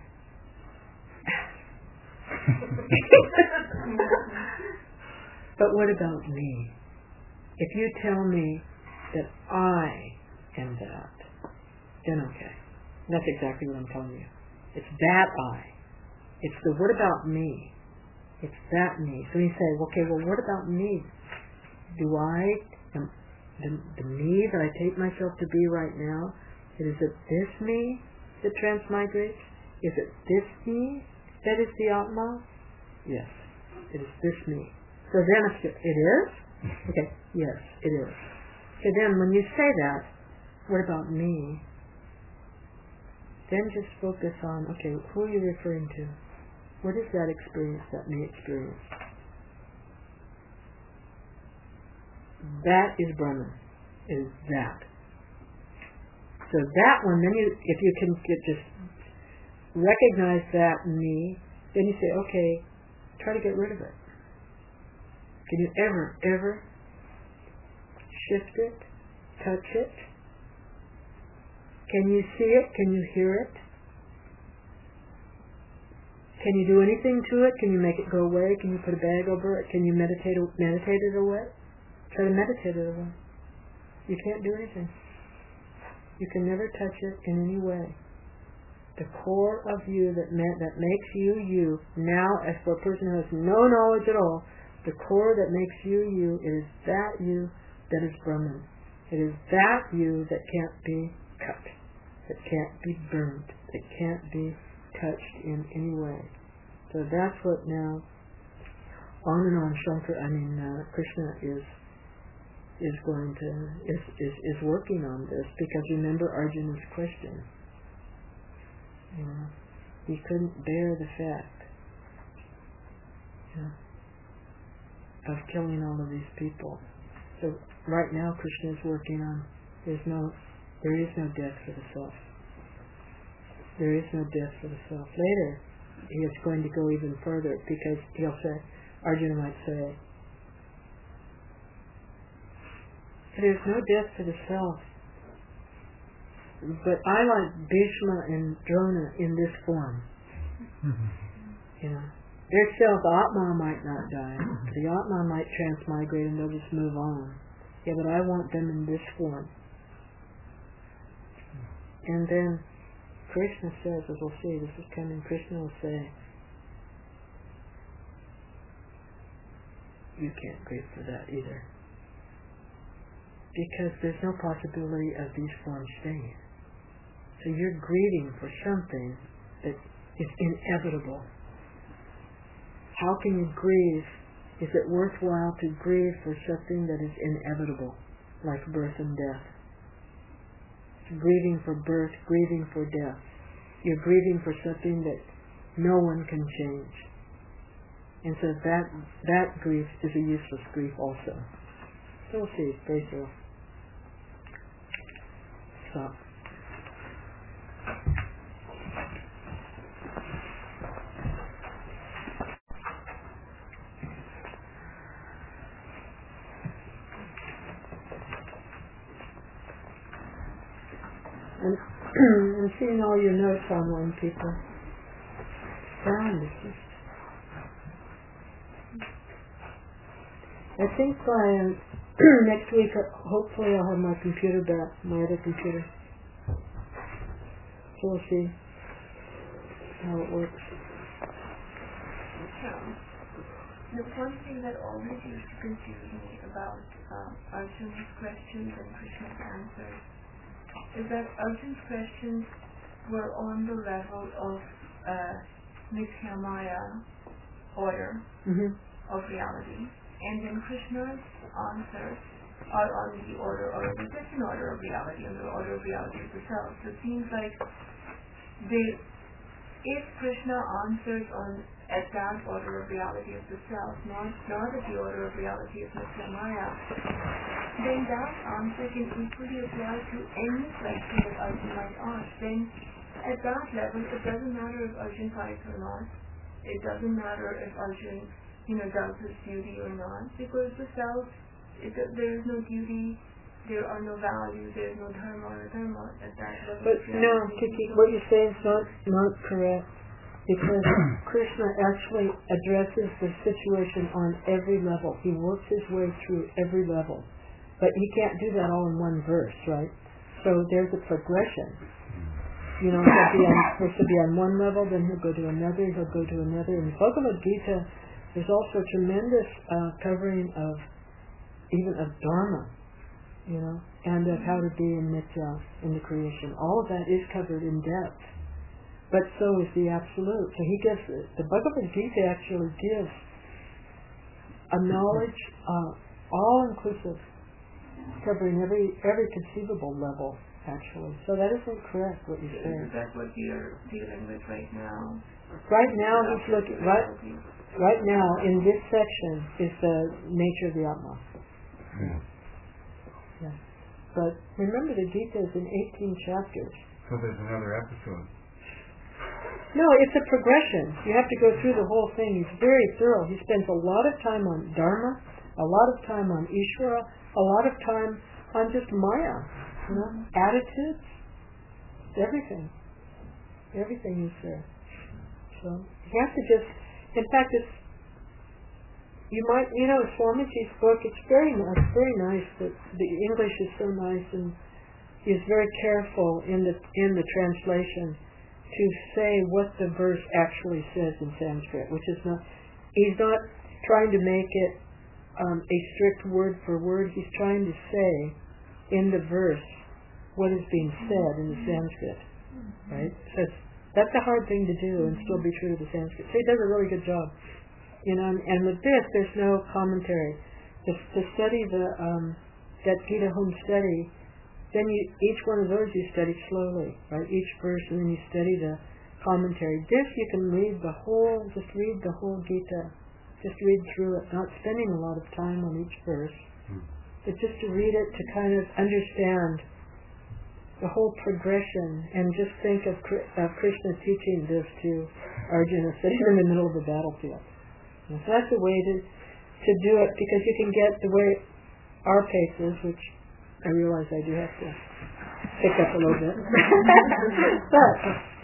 But what about me? If you tell me that I am that, then okay. That's exactly what I'm telling you. It's that I. It's the what about me. It's that me. So you say, okay, well, what about me? The me that I take myself to be right now, is it this me that transmigrates? Is it this me that is the Atma? Yes, it is this me. So then it is? Okay, yes, it is. So then when you say that, what about me? Then just focus on, okay, who are you referring to? What is that experience, that me experience? That is Brahman. It is that. So that one, then if you can just recognize that me, then you say, okay, try to get rid of it. Can you ever shift it, touch it? Can you see it? Can you hear it? Can you do anything to it? Can you make it go away? Can you put a bag over it? Can you meditate it away? Try to meditate it away. You can't do anything. You can never touch it in any way. The core of you that makes you you, now as for a person who has no knowledge at all, the core that makes you you, it is that you that is Brahman. It is that you that can't be cut, that can't be burned, that can't be touched in any way. So that's what now on and on Krishna is working on this, because remember Arjuna's question. He couldn't bear the fact of killing all of these people. So right now Krishna is working on there is no death for the self. There is no death for the self. Later he is going to go even further, because Arjuna might say, there's no death for the self. But I like Bhishma and Drona in this form. Their self, the Atma, might not die. The Atma might transmigrate and they'll just move on. Yeah, but I want them in this form. And then Krishna says, as we'll see, this is coming, Krishna will say, you can't grieve for that either. Because there's no possibility of these forms staying. So you're grieving for something that is inevitable. How can you grieve? Is it worthwhile to grieve for something that is inevitable, like birth and death? Grieving for birth, grieving for death. You're grieving for something that no one can change. And so that grief is a useless grief also. So we'll see. Very so. Stop. I'm seeing all your notes online, people. Sound is just... I think by next week, hopefully I'll have my computer back, my other computer. So we'll see how it works. The one thing that always used to confuse me about Arjun's questions and Krishna's answers is that Arjun's questions were on the level of Mithya Maya order of reality, and then Krishna's answers are on the order or the different order of reality, on the order of reality of the self. So it seems like if Krishna answers at that order of reality of the self, not at the order of reality of Mithya Maya, then that answer can equally apply to any question that Arjun might ask. Then at that level, it doesn't matter if Arjun fights or not. It doesn't matter if Arjun, does his duty or not, because the self, there is no duty, there are no values, there is no dharma or dharma at that level. But no, Kiki, what you're saying is not correct, because Krishna actually addresses the situation on every level. He works his way through every level. But he can't do that all in one verse, right? So there's a progression. He'll be on one level, then he'll go to another, he'll go to another. In Bhagavad Gita, there's also tremendous covering of even of dharma, and of how to be in mithya, in the creation. All of that is covered in depth. But so is the absolute. So he gives, the Bhagavad Gita actually gives a knowledge, all-inclusive, covering every conceivable level, actually. So that isn't correct, what you're saying. Is that what you're dealing with right now? Right now, he's looking, right now, in this section, is the nature of the Atma. Yeah. But remember, the Gita is in 18 chapters. So there's another episode. No, it's a progression. You have to go through the whole thing. He's very thorough. He spends a lot of time on Dharma, a lot of time on Ishvara, a lot of time on just Maya, attitudes, everything. Everything is there. So you have to just, in fact, you might, Swamiji's book, it's very nice that the English is so nice, and he's very careful in the translation to say what the verse actually says in Sanskrit, which is not, he's not trying to make it a strict word for word. He's trying to say in the verse what is being said in the Sanskrit, right? So that's a hard thing to do and still be true to the Sanskrit. So he does a really good job. And with this, there's no commentary. To study that Gita home study, then each one of those you study slowly, right? Each verse, and then you study the commentary. This you can read the whole Gita. Just read through it, not spending a lot of time on each verse, but just to read it, to kind of understand the whole progression, and just think of Krishna teaching this to Arjuna sitting in the middle of the battlefield. And so that's a way to do it, because you can get the way our pace is, which I realize I do have to pick up a little bit. But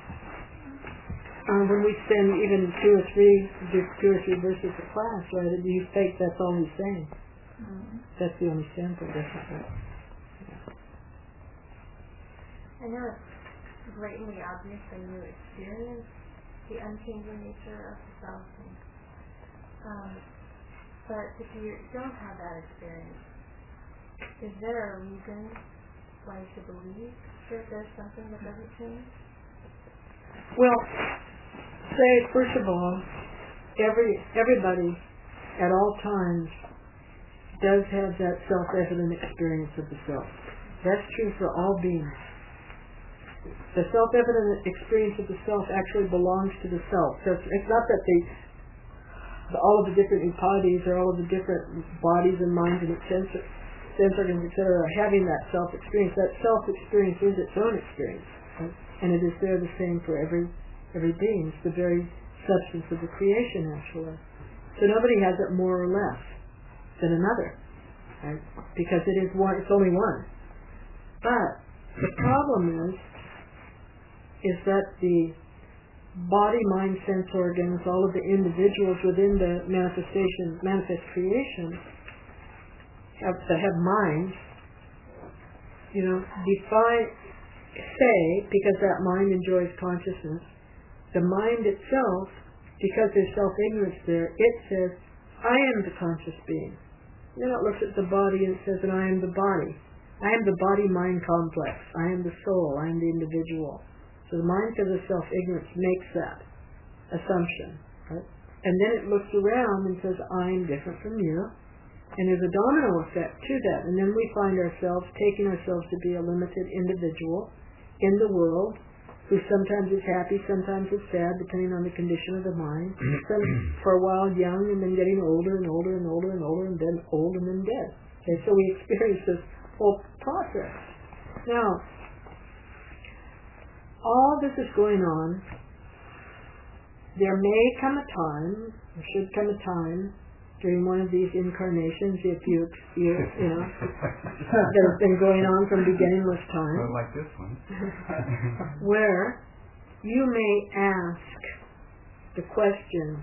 when we spend even two or three verses a class, right, you think that's all he's saying. That's the only sample, definitely. I know it's blatantly obvious when you experience the unchanging nature of the self. But if you don't have that experience, is there a reason why you should believe that there's something that doesn't change? Well, say, first of all, everybody at all times does have that self-evident experience of the self. That's true for all beings. The self-evident experience of the self actually belongs to the self. So it's not that all of the different upadhis or all of the different bodies and minds and sense organs, etc., are having that self-experience. That self-experience is its own experience, right? And it is there the same for every being. It's the very substance of the creation, actually. So nobody has it more or less than another, right? Because it is one. It's only one. But the problem is that the body, mind, sense organs, all of the individuals within the manifest creation that have minds, say, because that mind enjoys consciousness, the mind itself, because there's self-ignorance there, it says, I am the conscious being. Then it looks at the body and says that I am the body. I am the body-mind complex. I am the soul. I am the individual. So the mind because of self-ignorance makes that assumption. Right? And then it looks around and says, I'm different from you. And there's a domino effect to that. And then we find ourselves taking ourselves to be a limited individual in the world who sometimes is happy, sometimes is sad, depending on the condition of the mind. Some for a while young and then getting older and older and older and older and then old and then dead. Okay, so we experience this whole process. Now, all this is going on. There may come a time, there should come a time, during one of these incarnations, if you know, that has been going on from beginningless time, like this one, where you may ask the question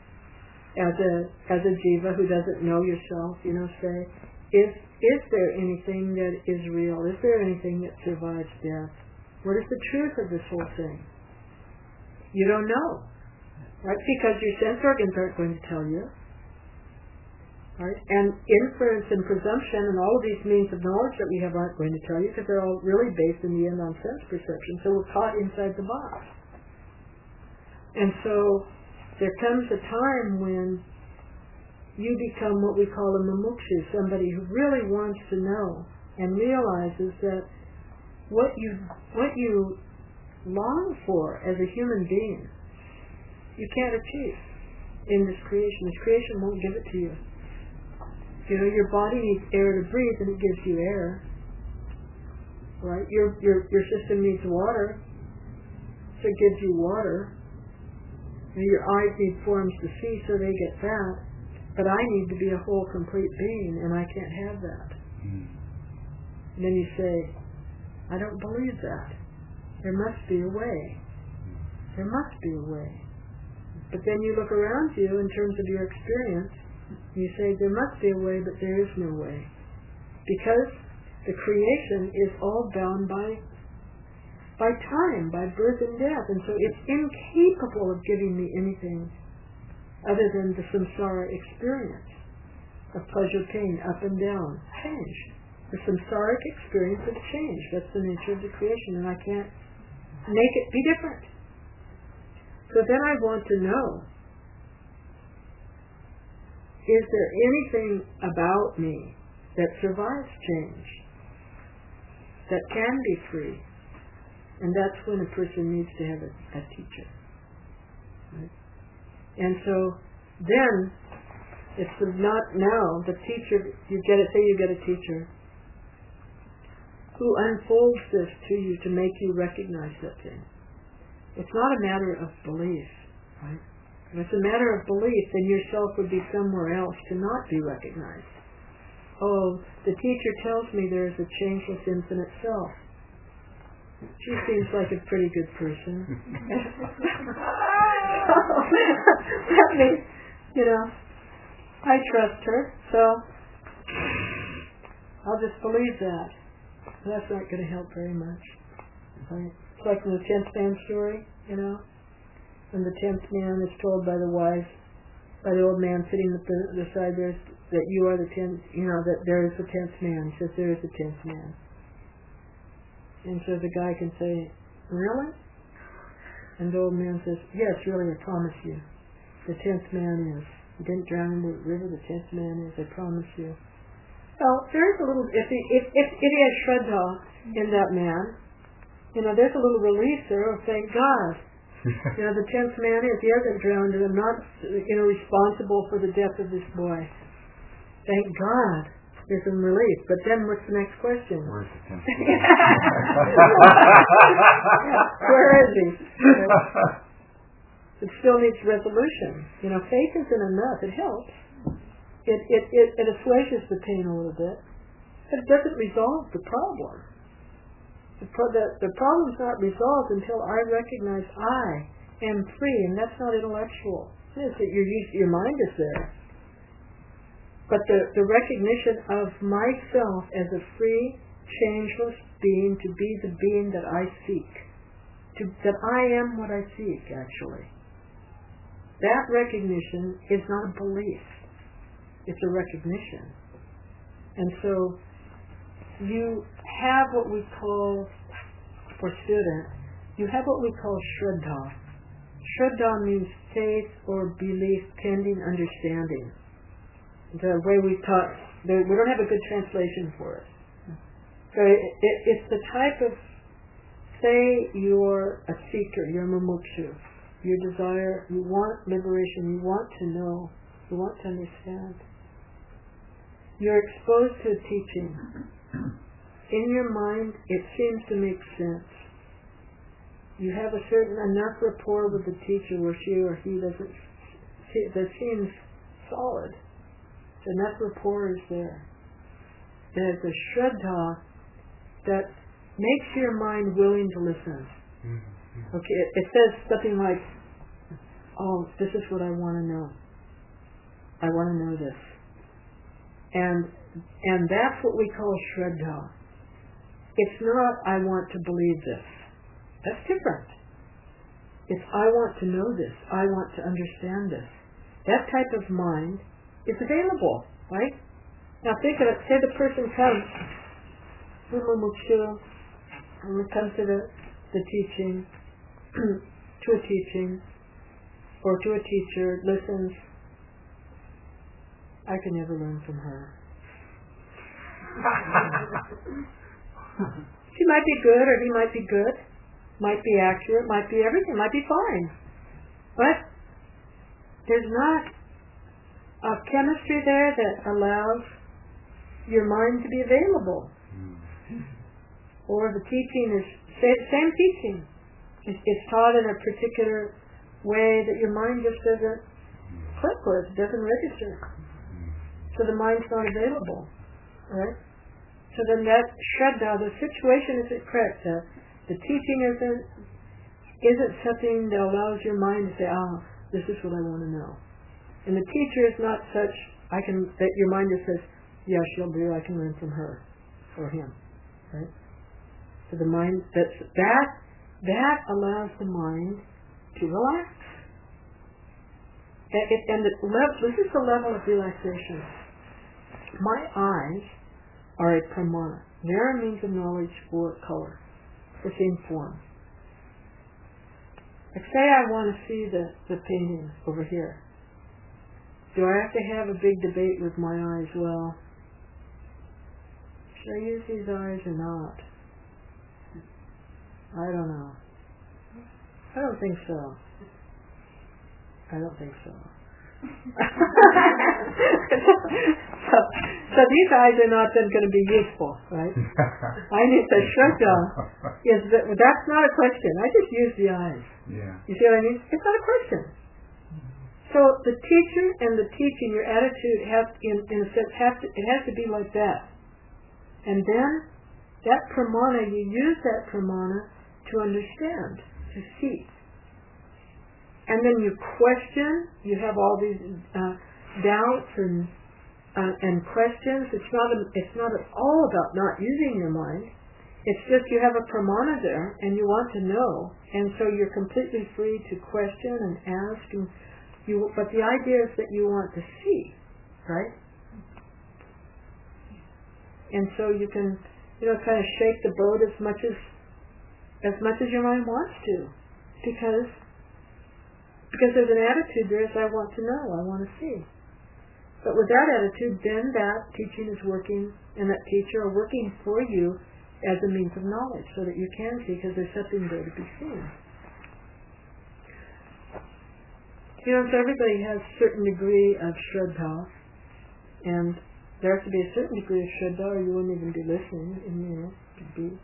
as a jiva who doesn't know yourself, say, is there anything that is real? Is there anything that survives death? What is the truth of this whole thing? You don't know, right? Because your sense organs aren't going to tell you. Right? And inference and presumption and all of these means of knowledge that we have aren't going to tell you because they're all really based in the end on sense perception. So we're caught inside the box. And so there comes a time when you become what we call a mumukshu, somebody who really wants to know and realizes that what you long for as a human being, you can't achieve in this creation. This creation won't give it to you. Your body needs air to breathe, and it gives you air. Right? Your system needs water, so it gives you water. And your eyes need forms to see, so they get that. But I need to be a whole, complete being, and I can't have that. And then you say, I don't believe that. There must be a way. There must be a way. But then you look around you in terms of your experience, you say there must be a way, but there is no way. Because the creation is all bound by time, by birth and death. And so it's incapable of giving me anything other than the samsara experience of pleasure, pain, up and down, change. The samsaric experience of change. That's the nature of the creation, and I can't make it be different. So then I want to know, is there anything about me that survives change, that can be free? And that's when a person needs to have a teacher. Right? And so then, it's not now, the teacher, say you get a teacher who unfolds this to you to make you recognize that thing. It's not a matter of belief, right? If it's a matter of belief, then yourself would be somewhere else to not be recognized. Oh, the teacher tells me there is a changeless infinite self. She seems like a pretty good person. That means, I trust her, so I'll just believe that. That's not going to help very much. Right? It's like in the 10th man story, when the 10th man is told by the wise, by the old man sitting at the side there, that you are the 10th, that there is the 10th man. He says there is the 10th man. And so the guy can say, really? And the old man says, yes, really, I promise you. The 10th man is. He didn't drown in the river, the 10th man is, I promise you. Well, there's a little, if he has Shraddha in that man, there's a little relief there, oh, thank God. The 10th man is, he hasn't drowned, and I'm not, responsible for the death of this boy. Thank God. There's some relief. But then what's the next question? Where's the 10th man? Where is he? It still needs resolution. Faith isn't enough. It helps. It assuages the pain a little bit. But it doesn't resolve the problem. The problem's not resolved until I recognize I am free, and that's not intellectual. It's that your mind is there. But the recognition of myself as a free, changeless being, to be the being that I seek, that I am what I seek, actually. That recognition is not a belief. It's a recognition. And so you have what we call, for students, you have what we call Shraddha. Shraddha means faith or belief pending understanding. The way we taught, we don't have a good translation for it. So it's the type of, say you're a seeker, you're a mumukshu, you desire, you want liberation, you want to know, you want to understand. You're exposed to a teaching. In your mind, it seems to make sense. You have a certain enough rapport with the teacher where she or he doesn't, that seems solid. Enough rapport is there. There's a Shraddha that makes your mind willing to listen. Okay, it says something like, oh, this is what I want to know. I want to know this. And that's what we call Shraddha. It's not, I want to believe this. That's different. It's, I want to know this. I want to understand this. That type of mind is available, right? Now think of it. Say the person comes, comes to the teaching, to a teaching, or to a teacher, listens. I can never learn from her. She might be good, or he might be good, might be accurate, might be everything, might be fine. But there's not a chemistry there that allows your mind to be available. Or the teaching is, same teaching. It's taught in a particular way that your mind just doesn't click with, doesn't register. So the mind's not available. Right? So then that Shraddha, the situation isn't correct. The teaching isn't something that allows your mind to say, this is what I want to know. And the teacher is not such, that your mind just says, yeah, she'll do, I can learn from her or him. Right? So the mind, that allows the mind to relax. And this is the level of relaxation. My eyes are a pramana. They're a means of knowledge for color, for seeing form. Like say I want to see the painting over here. Do I have to have a big debate with my eyes? Well, should I use these eyes or not? I don't know. I don't think so. So these eyes are not then going to be useful, right? I need to Shraddha. That's not a question. I just use the eyes. Yeah. You see what I mean? It's not a question. So the teacher and the teaching, your attitude in a sense, it has to be like that. And then that pramana, you use that pramana to understand, to see. And then you question, you have all these doubts and questions. It's not at all about not using your mind. It's just you have a pramana there and you want to know, and so you're completely free to question and ask. But the idea is that you want to see, right? And so you can, kind of shake the boat as much as your mind wants to, because there's an attitude there is I want to know, I want to see. But with that attitude, then that teaching is working, and that teacher are working for you as a means of knowledge, so that you can see, because there's something there to be seen. So everybody has a certain degree of Shraddha, and there has to be a certain degree of Shraddha, or you wouldn't even be listening, and you'd be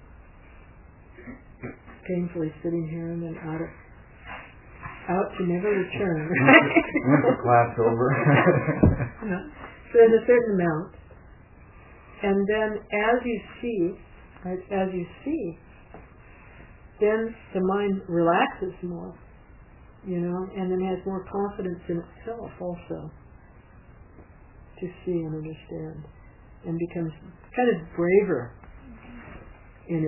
painfully sitting here and then out to never return. Once the class over. So there's a certain amount. And then as you see, then the mind relaxes more, and then has more confidence in itself also to see and understand, and becomes kind of braver in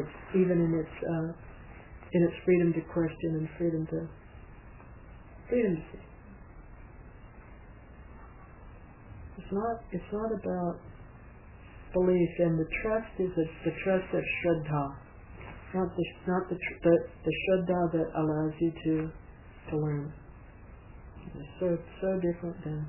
its freedom to question and freedom to see. it's not about belief, and the trust is the trust of Shraddha, not the Shraddha that allows you to learn. It's so different than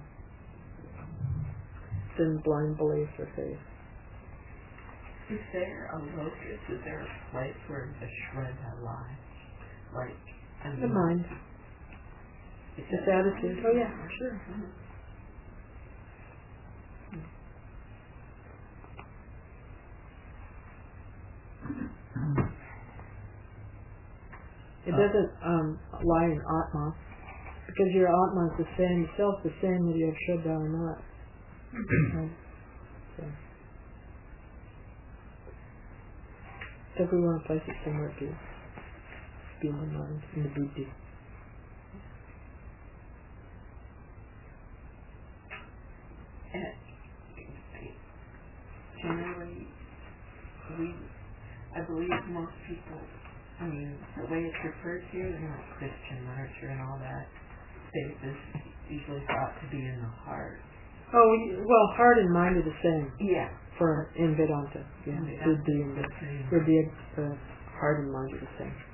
blind belief or faith. Is there a locus? Is there a place where the Shraddha lies? Like The mind. It's attitude. Oh yeah, sure. It doesn't lie in Atma, because your Atma is the same, itself the same whether you have Shraddha or not. So if we want to place it somewhere, to be in the mind, in the buddhi. Generally, I believe most people, the way it's referred to, Christian literature and all that, faith is usually thought to be in the heart. Oh, well, heart and mind are the same. Yeah. In Vedanta. Yeah. Buddhi and heart and mind are the same.